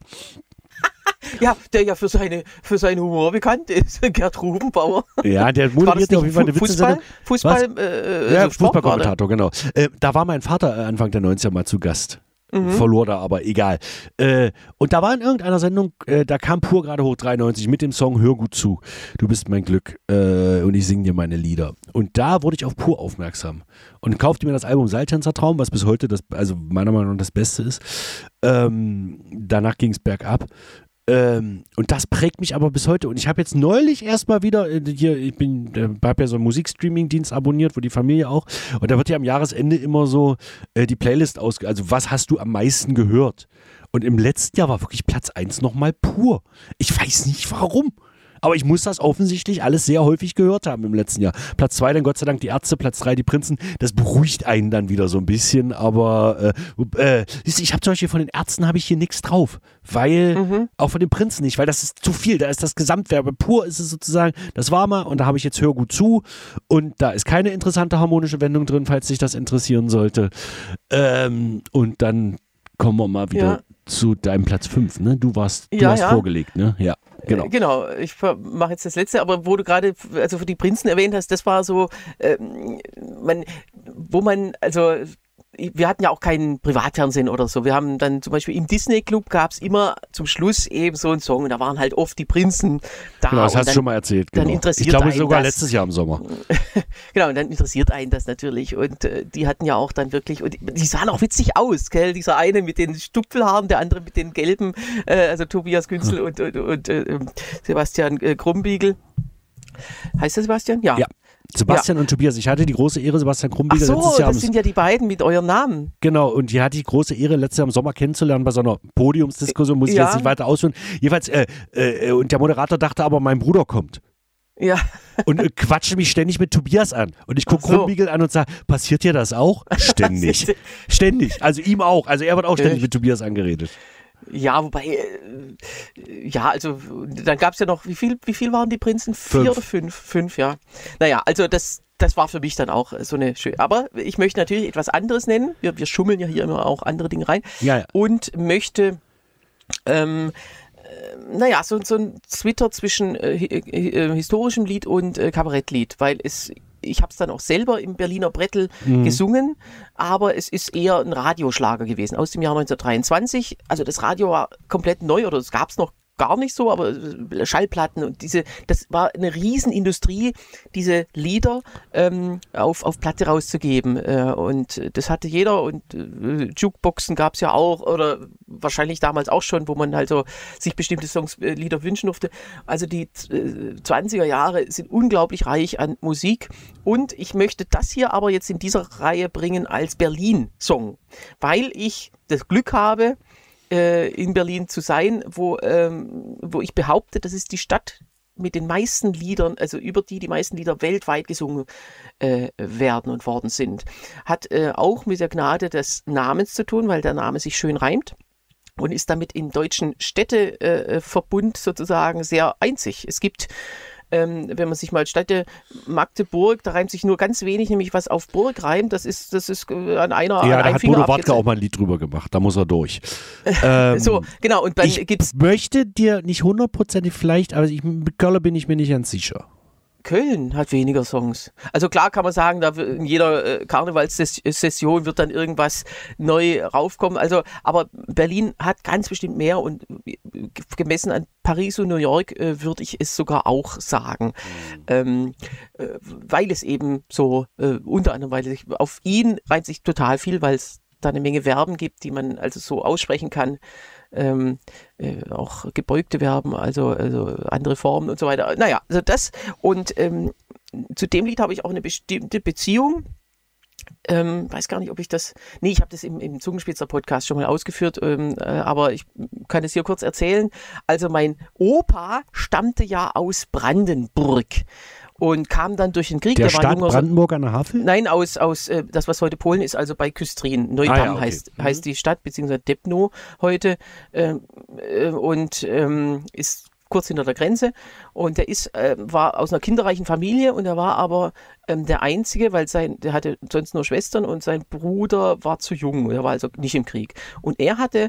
Ja, der ja für seine, für seinen Humor bekannt ist, Gerd Rubenbauer. Ja, der moderiert ja auf jeden Fall eine Witzesendung. Fußball, Fußball, äh, ja, also Fußballkommentator, genau. Äh, da war mein Vater äh, Anfang der neunziger mal zu Gast. Mhm. Verlor da aber, egal. Äh, und da war in irgendeiner Sendung, äh, da kam Pur gerade hoch dreiundneunzig mit dem Song Hör gut zu, du bist mein Glück äh, und ich singe dir meine Lieder. Und da wurde ich auf Pur aufmerksam und kaufte mir das Album Salztänzer Traum, was bis heute, das, also meiner Meinung nach das Beste ist. Ähm, danach ging es bergab. Ähm, und das prägt mich aber bis heute. Und ich habe jetzt neulich erstmal wieder äh, hier, ich bin, äh, habe ja so einen Musikstreaming-Dienst abonniert, wo die Familie auch. Und da wird ja am Jahresende immer so äh, die Playlist ausge... Also was hast du am meisten gehört? Und im letzten Jahr war wirklich Platz eins nochmal Pur. Ich weiß nicht warum. aber ich muss das offensichtlich alles sehr häufig gehört haben im letzten Jahr. Platz zwei dann Gott sei Dank die Ärzte, Platz drei die Prinzen. Das beruhigt einen dann wieder so ein bisschen, aber äh, äh, ich habe zum Beispiel von den Ärzten habe ich hier nichts drauf, weil, mhm. auch von den Prinzen nicht, weil das ist zu viel, da ist das Gesamtwerbe pur, ist es sozusagen, das war mal und da habe ich jetzt Hör gut zu und da ist keine interessante harmonische Wendung drin, falls dich das interessieren sollte. Ähm, und dann kommen wir mal wieder ja. zu deinem Platz fünf, ne? Du warst, du ja, hast ja. vorgelegt, ne? Ja, genau. Äh, genau, ich mache jetzt das letzte, aber wo du gerade, also für die Prinzen erwähnt hast, das war so, ähm, man, wo man, also wir hatten ja auch keinen Privatfernsehen oder so. Wir haben dann zum Beispiel im Disney Club gab es immer zum Schluss eben so einen Song und da waren halt oft die Prinzen da. Genau, das hast du schon mal erzählt. Genau. Dann interessiert ich glaube einen sogar das, letztes Jahr im Sommer. Genau, und dann interessiert einen das natürlich und äh, die hatten ja auch dann wirklich, und die, die sahen auch witzig aus, gell? Dieser eine mit den Stupfelhaaren, der andere mit den gelben, äh, also Tobias Günzel hm. und, und, und äh, Sebastian äh, Krumbiegel. Heißt der Sebastian? Ja. Ja. Sebastian ja. und Tobias. Ich hatte die große Ehre, Sebastian Krumbiegel Ach so, letztes Jahr. Das sind ja die beiden mit euren Namen. Genau, und die hatte ich große Ehre, letztes Jahr im Sommer kennenzulernen bei so einer Podiumsdiskussion, muss ich ja. jetzt nicht weiter ausführen. Jedenfalls, äh, äh, und der Moderator dachte aber, mein Bruder kommt. Ja. Und äh, quatschte mich ständig mit Tobias an. Und ich gucke so. Krumbiegel an und sage, passiert dir das auch? Ständig. Ständig. Also ihm auch. Also er wird auch ständig mit Tobias angeredet. Ja, wobei, äh, ja, also dann gab es ja noch, wie viel, wie viel waren die Prinzen? Vier fünf. oder fünf? Fünf, ja. Naja, also das, das war für mich dann auch so eine schöne, aber ich möchte natürlich etwas anderes nennen. Wir, wir schummeln ja hier immer auch andere Dinge rein. Ja, ja. Und möchte, ähm, äh, naja, so, so ein Twitter zwischen äh, äh, historischem Lied und äh, Kabarettlied, weil es ich habe es dann auch selber im Berliner Brettel mhm. gesungen, aber es ist eher ein Radioschlager gewesen aus dem Jahr neunzehnhundertdreiundzwanzig. Also das Radio war komplett neu oder es gab es noch gar nicht so, aber Schallplatten und diese, das war eine Riesenindustrie, diese Lieder ähm, auf, auf Platte rauszugeben. Äh, und das hatte jeder und äh, Jukeboxen gab es ja auch oder wahrscheinlich damals auch schon, wo man halt so sich bestimmte Songs, äh, Lieder wünschen durfte. Also die äh, zwanziger Jahre sind unglaublich reich an Musik und ich möchte das hier aber jetzt in dieser Reihe bringen als Berlin-Song, weil ich das Glück habe, in Berlin zu sein, wo, ähm, wo ich behaupte, das ist die Stadt mit den meisten Liedern, also über die die meisten Lieder weltweit gesungen äh, werden und worden sind. Hat äh, auch mit der Gnade des Namens zu tun, weil der Name sich schön reimt und ist damit im deutschen Städteverbund äh, sozusagen sehr einzig. Es gibt Ähm, wenn man sich mal Städte Magdeburg, da reimt sich nur ganz wenig, nämlich was auf Burg reimt, das ist, das ist an einer Ja, an da hat Bodo Wartke auch mal ein Lied drüber gemacht, da muss er durch. ähm, so, genau. Und dann ich gibt's möchte dir nicht hundertprozentig vielleicht, aber ich, mit Köln bin ich mir nicht ganz sicher. Köln hat weniger Songs. Also klar kann man sagen, da in jeder äh, Karnevalssession wird dann irgendwas neu raufkommen. Also, aber Berlin hat ganz bestimmt mehr und gemessen an Paris und New York äh, würde ich es sogar auch sagen. Mhm. Ähm, äh, weil es eben so, äh, unter anderem, weil sich auf ihn reiht sich total viel, weil es da eine Menge Verben gibt, die man also so aussprechen kann. Ähm, äh, auch gebeugte Verben, also, also andere Formen und so weiter. Naja, also das und ähm, zu dem Lied habe ich auch eine bestimmte Beziehung. Ähm, weiß gar nicht, ob ich das, nee, ich habe das im, im Zungenspitzer-Podcast schon mal ausgeführt, ähm, äh, aber ich kann es hier kurz erzählen. Also mein Opa stammte ja aus Brandenburg und kam dann durch den Krieg. Der, der Stadt war junger, Brandenburg an der Havel? Nein, aus, aus äh, das, was heute Polen ist, also bei Küstrin. Neudamm ah, ja, okay. heißt, mhm. heißt die Stadt, beziehungsweise Debno heute äh, äh, und ähm, ist kurz hinter der Grenze und der ist, äh, war aus einer kinderreichen Familie und er war aber ähm, der Einzige, weil sein, der hatte sonst nur Schwestern und sein Bruder war zu jung, er war also nicht im Krieg. Und er hatte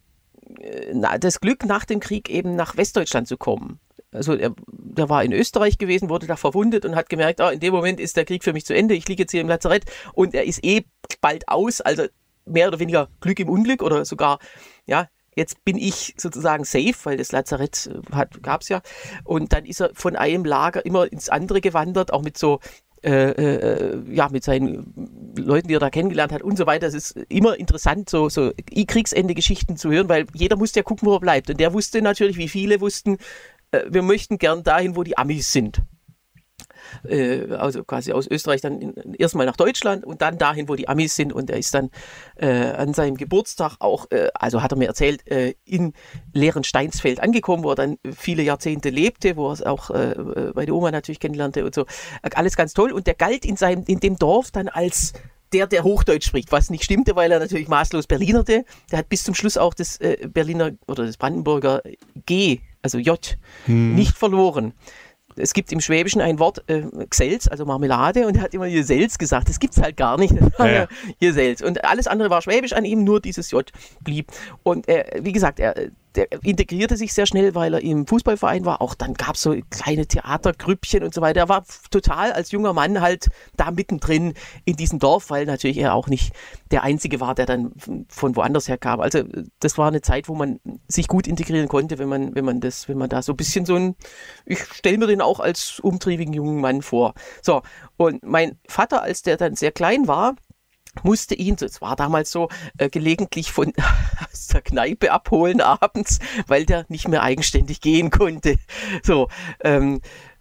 äh, das Glück, nach dem Krieg eben nach Westdeutschland zu kommen. Also er, der war in Österreich gewesen, wurde da verwundet und hat gemerkt, ah, in dem Moment ist der Krieg für mich zu Ende, ich liege jetzt hier im Lazarett und er ist eh bald aus, also mehr oder weniger Glück im Unglück oder sogar, ja, jetzt bin ich sozusagen safe, weil das Lazarett gab es ja. Und dann ist er von einem Lager immer ins andere gewandert, auch mit so, äh, äh, ja, mit seinen Leuten, die er da kennengelernt hat und so weiter. Es ist immer interessant, so, so Kriegsende-Geschichten zu hören, weil jeder musste ja gucken, wo er bleibt. Und der wusste natürlich, wie viele wussten, äh, wir möchten gern dahin, wo die Amis sind. äh, also quasi aus Österreich dann in, erstmal nach Deutschland und dann dahin, wo die Amis sind. Und er ist dann äh, an seinem Geburtstag auch, äh, also hat er mir erzählt, äh, in Lehren-Steinsfeld angekommen, wo er dann viele Jahrzehnte lebte, wo er es auch äh, bei der Oma natürlich kennenlernte und so. Alles ganz toll. Und der galt in seinem, in dem Dorf dann als der, der Hochdeutsch spricht, was nicht stimmte, weil er natürlich maßlos Berlinerte. Der hat bis zum Schluss auch das äh, Berliner oder das Brandenburger G, also J, hm. nicht verloren. Es gibt im Schwäbischen ein Wort, äh, Gsels, also Marmelade, und er hat immer Jesels gesagt. Das gibt es halt gar nicht. Ja, ja. Jesels. Und alles andere war Schwäbisch an ihm, nur dieses J blieb. Und äh, wie gesagt, er der integrierte sich sehr schnell, weil er im Fußballverein war. Auch dann gab es so kleine Theatergrüppchen und so weiter. Er war total als junger Mann halt da mittendrin in diesem Dorf, weil natürlich er auch nicht der Einzige war, der dann von woanders her kam. Also das war eine Zeit, wo man sich gut integrieren konnte, wenn man, wenn man das, wenn man da so ein bisschen so ein, ich stelle mir den auch als umtriebigen jungen Mann vor. So, und mein Vater, als der dann sehr klein war, musste ihn, es war damals so, äh, gelegentlich von aus der Kneipe abholen abends, weil der nicht mehr eigenständig gehen konnte. So, ähm,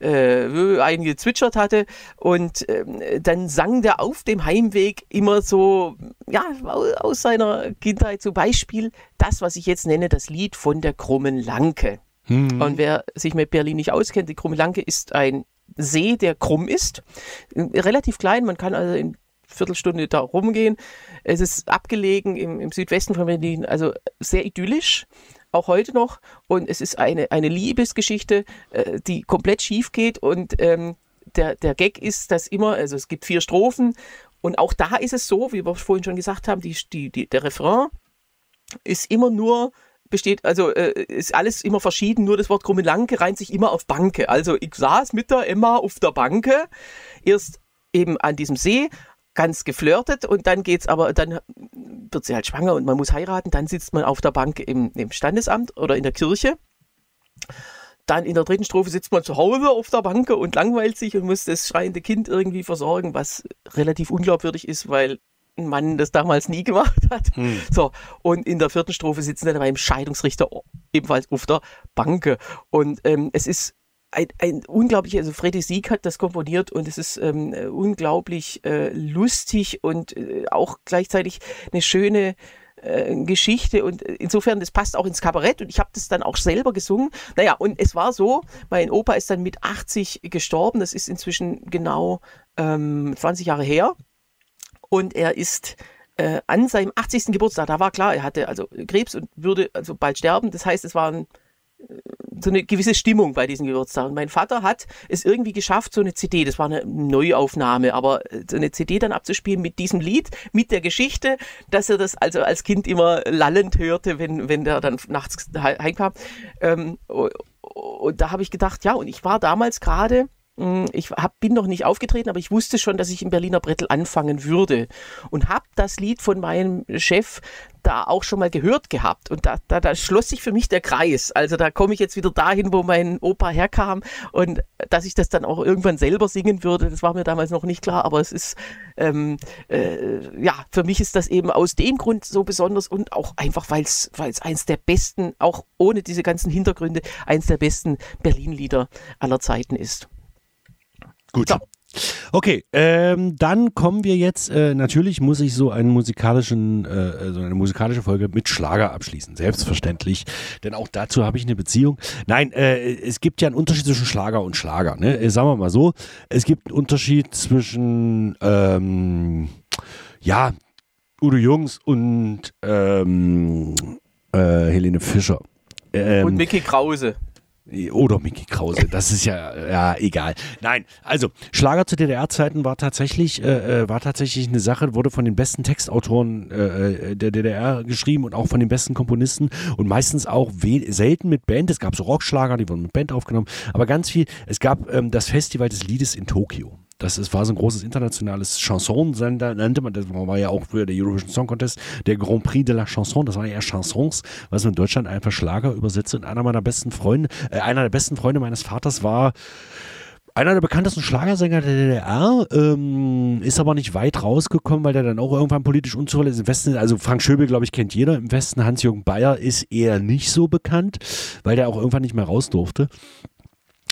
äh, einige gezwitschert hatte und äh, dann sang der auf dem Heimweg immer so, ja, aus seiner Kindheit zum Beispiel das, was ich jetzt nenne, das Lied von der Krummen Lanke. Mhm. Und wer sich mit Berlin nicht auskennt, die Krumme Lanke ist ein See, der krumm ist, relativ klein, man kann also in Viertelstunde da rumgehen. Es ist abgelegen im, im Südwesten von Berlin, also sehr idyllisch, auch heute noch. Und es ist eine, eine Liebesgeschichte, äh, die komplett schief geht. Und ähm, der, der Gag ist, dass immer, also es gibt vier Strophen. Und auch da ist es so, wie wir vorhin schon gesagt haben, die, die, die, der Refrain ist immer nur, besteht, also äh, ist alles immer verschieden, nur das Wort Krumme Lanke reimt sich immer auf Banke. Also ich saß mit der Emma auf der Banke, erst eben an diesem See, ganz geflirtet und dann geht's aber, dann wird sie halt schwanger und man muss heiraten, dann sitzt man auf der Bank im, im Standesamt oder in der Kirche. Dann in der dritten Strophe sitzt man zu Hause auf der Bank und langweilt sich und muss das schreiende Kind irgendwie versorgen, was relativ unglaubwürdig ist, weil ein Mann das damals nie gemacht hat. Hm. So, und in der vierten Strophe sitzen dann beim Scheidungsrichter ebenfalls auf der Bank. Und ähm, es ist Ein, ein unglaublich, also Freddy Sieg hat das komponiert und es ist ähm, unglaublich äh, lustig und äh, auch gleichzeitig eine schöne äh, Geschichte und insofern, das passt auch ins Kabarett und ich habe das dann auch selber gesungen. Naja, und es war so, mein Opa ist dann mit achtzig gestorben, das ist inzwischen genau ähm, zwanzig Jahre her und er ist äh, an seinem achtzigsten Geburtstag, da war klar, er hatte also Krebs und würde also bald sterben, das heißt, es war ein so eine gewisse Stimmung bei diesem Geburtstag. Und mein Vater hat es irgendwie geschafft, so eine C D, das war eine Neuaufnahme, aber so eine C D dann abzuspielen mit diesem Lied, mit der Geschichte, dass er das also als Kind immer lallend hörte, wenn, wenn der dann nachts heimkam. Ähm, und da habe ich gedacht, ja, und ich war damals gerade, ich hab, bin noch nicht aufgetreten, aber ich wusste schon, dass ich im Berliner Brettel anfangen würde und habe das Lied von meinem Chef da auch schon mal gehört gehabt und da, da, da schloss sich für mich der Kreis. Also da komme ich jetzt wieder dahin, wo mein Opa herkam und dass ich das dann auch irgendwann selber singen würde, das war mir damals noch nicht klar, aber es ist, ähm, äh, ja, für mich ist das eben aus dem Grund so besonders und auch einfach, weil es eins der besten, auch ohne diese ganzen Hintergründe, eins der besten Berlin-Lieder aller Zeiten ist. Gut. So. Okay, ähm, dann kommen wir jetzt, äh, natürlich muss ich so einen musikalischen, äh, so eine musikalische Folge mit Schlager abschließen, selbstverständlich, denn auch dazu habe ich eine Beziehung. Nein, äh, es gibt ja einen Unterschied zwischen Schlager und Schlager, ne? Äh, sagen wir mal so, es gibt einen Unterschied zwischen, ähm, ja, Udo Jürgens und ähm, äh, Helene Fischer. Ähm, und Micky Krause. Oder Micky Krause, das ist ja, ja egal. Nein, also Schlager zu D D R-Zeiten war tatsächlich, äh, war tatsächlich eine Sache, wurde von den besten Textautoren äh, der D D R geschrieben und auch von den besten Komponisten und meistens auch we- selten mit Band. Es gab so Rockschlager, die wurden mit Band aufgenommen, aber ganz viel. Es gab ähm, das Festival des Liedes in Tokio. Das ist, war so ein großes internationales Chanson-Sender, nannte man, das war ja auch früher der Eurovision Song Contest, der Grand Prix de la Chanson, das waren ja eher Chansons, was man in Deutschland einfach Schlager übersetzt. Und einer meiner besten Freunde, äh, einer der besten Freunde meines Vaters war einer der bekanntesten Schlagersänger der D D R, ähm, ist aber nicht weit rausgekommen, weil der dann auch irgendwann politisch unzuverlässig ist. Im Westen, also Frank Schöbel, glaube ich, kennt jeder. Im Westen Hans-Jürgen Bayer ist eher nicht so bekannt, weil der auch irgendwann nicht mehr raus durfte.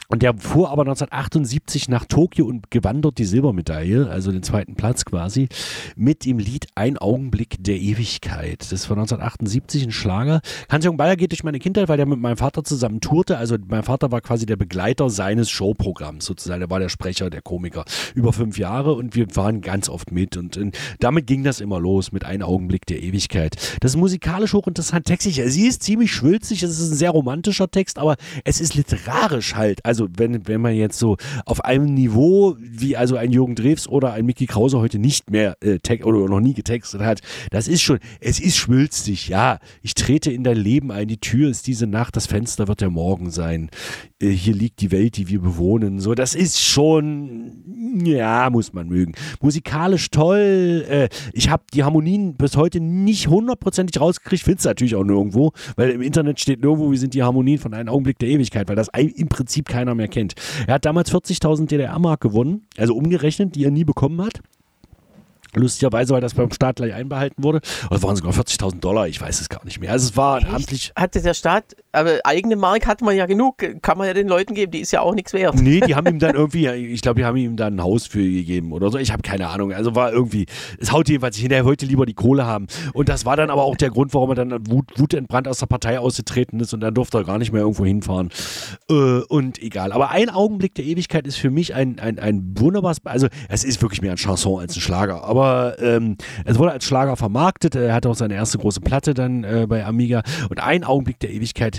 Und der fuhr aber neunzehnhundertachtundsiebzig nach Tokio und gewann dort die Silbermedaille, also den zweiten Platz quasi, mit dem Lied Ein Augenblick der Ewigkeit. Das war neunzehnhundertachtundsiebzig ein Schlager. Hans-Jürgen Beyer geht durch meine Kindheit, weil der mit meinem Vater zusammen tourte. Also mein Vater war quasi der Begleiter seines Showprogramms sozusagen. Der war der Sprecher, der Komiker. Über fünf Jahre und wir waren ganz oft mit. Und, und damit ging das immer los mit Ein Augenblick der Ewigkeit. Das ist musikalisch hochinteressant textlich. Sie ist ziemlich schwülzig, es ist ein sehr romantischer Text, aber es ist literarisch halt. Also Also wenn, wenn man jetzt so auf einem Niveau wie also ein Jürgen Drews oder ein Micky Krause heute nicht mehr äh, oder noch nie getextet hat, das ist schon, es ist schwülstig, ja. Ich trete in dein Leben ein, die Tür ist diese Nacht, das Fenster wird der Morgen sein. Äh, hier liegt die Welt, die wir bewohnen. So, das ist schon, ja, muss man mögen. Musikalisch toll. Äh, ich habe die Harmonien bis heute nicht hundertprozentig rausgekriegt, finde es natürlich auch nirgendwo, weil im Internet steht nirgendwo, wie sind die Harmonien von Einem Augenblick der Ewigkeit, weil das im Prinzip kein keiner mehr kennt. Er hat damals vierzigtausend D D R-Mark gewonnen, also umgerechnet, die er nie bekommen hat. Lustigerweise, weil das beim Staat gleich einbehalten wurde. Oder waren sogar vierzigtausend Dollar, ich weiß es gar nicht mehr. Also es war amtlich. Hatte der Staat, aber eigene Mark hatte man ja genug, kann man ja den Leuten geben, die ist ja auch nichts wert. Nee, die haben ihm dann irgendwie, ich glaube, die haben ihm dann ein Haus für gegeben oder so. Ich habe keine Ahnung. Also war irgendwie, es haut jedenfalls hin, er wollte lieber die Kohle haben. Und das war dann aber auch der Grund, warum er dann wut, wutentbrannt aus der Partei ausgetreten ist und dann durfte er gar nicht mehr irgendwo hinfahren. Äh, und egal. Aber Ein Augenblick der Ewigkeit ist für mich ein, ein, ein wunderbares, also es ist wirklich mehr ein Chanson als ein Schlager. Aber Aber ähm, es wurde als Schlager vermarktet. Er hatte auch seine erste große Platte dann äh, bei Amiga. Und Ein Augenblick der Ewigkeit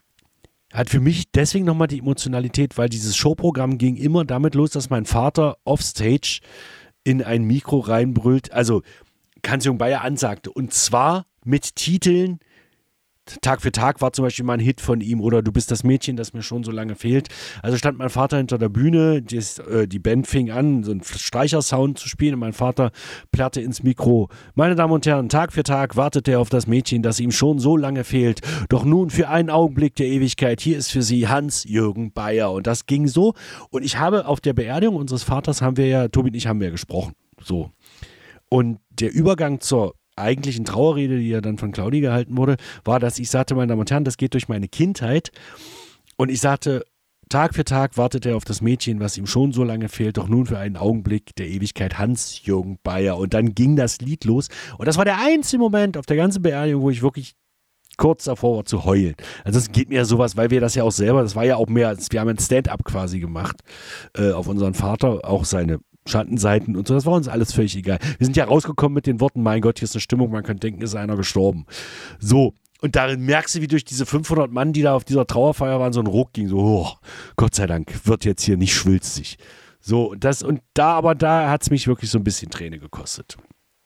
hat für mich deswegen nochmal die Emotionalität, weil dieses Showprogramm ging immer damit los, dass mein Vater offstage in ein Mikro reinbrüllt, also Hans-Jürgen Beyer ansagte. Und zwar mit Titeln, Tag für Tag war zum Beispiel mal ein Hit von ihm oder Du bist das Mädchen, das mir schon so lange fehlt. Also stand mein Vater hinter der Bühne, die, äh, die Band fing an, so einen Streichersound zu spielen und mein Vater plärrte ins Mikro. Meine Damen und Herren, Tag für Tag wartet er auf das Mädchen, das ihm schon so lange fehlt. Doch nun für einen Augenblick der Ewigkeit, hier ist für Sie Hans-Jürgen Beyer. Und das ging so. Und ich habe auf der Beerdigung unseres Vaters haben wir ja, Tobi und ich haben wir ja gesprochen. So. Und der Übergang zur eigentlichen Trauerrede, die ja dann von Claudi gehalten wurde, war, dass ich sagte, meine Damen und Herren, das geht durch meine Kindheit. Und ich sagte, Tag für Tag wartet er auf das Mädchen, was ihm schon so lange fehlt, doch nun für einen Augenblick der Ewigkeit Hans-Jürgen Beyer. Und dann ging das Lied los. Und das war der einzige Moment auf der ganzen Beerdigung, wo ich wirklich kurz davor war zu heulen. Also es geht mir ja sowas, weil wir das ja auch selber, das war ja auch mehr, wir haben ein Stand-up quasi gemacht äh, auf unseren Vater, auch seine Schattenseiten und so, das war uns alles völlig egal. Wir sind ja rausgekommen mit den Worten, mein Gott, hier ist eine Stimmung, man könnte denken, ist einer gestorben. So, und darin merkst du, wie durch diese fünfhundert Mann, die da auf dieser Trauerfeier waren, so ein Ruck ging, so, oh, Gott sei Dank, wird jetzt hier nicht schwülstig. So, das, und da, aber da hat es mich wirklich so ein bisschen Träne gekostet.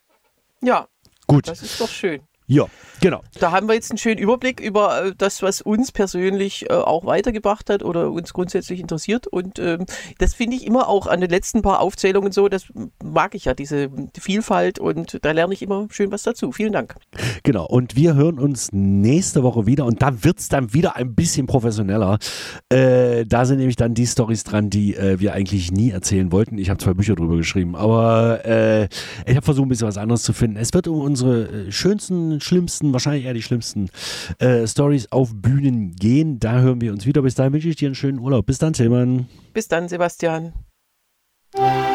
Ja, gut. Das ist doch schön. Ja, genau. Da haben wir jetzt einen schönen Überblick über äh, das, was uns persönlich äh, auch weitergebracht hat oder uns grundsätzlich interessiert. Und ähm, das finde ich immer auch an den letzten paar Aufzählungen so, das mag ich ja, diese die Vielfalt, und da lerne ich immer schön was dazu. Vielen Dank. Genau, und wir hören uns nächste Woche wieder und da wird es dann wieder ein bisschen professioneller. Äh, da sind nämlich dann die Storys dran, die äh, wir eigentlich nie erzählen wollten. Ich habe zwei Bücher drüber geschrieben, aber äh, ich habe versucht, ein bisschen was anderes zu finden. Es wird um unsere äh, schönsten, schlimmsten, wahrscheinlich eher die schlimmsten äh, Storys auf Bühnen gehen. Da hören wir uns wieder. Bis dahin wünsche ich dir einen schönen Urlaub. Bis dann, Tillmann. Bis dann, Sebastian.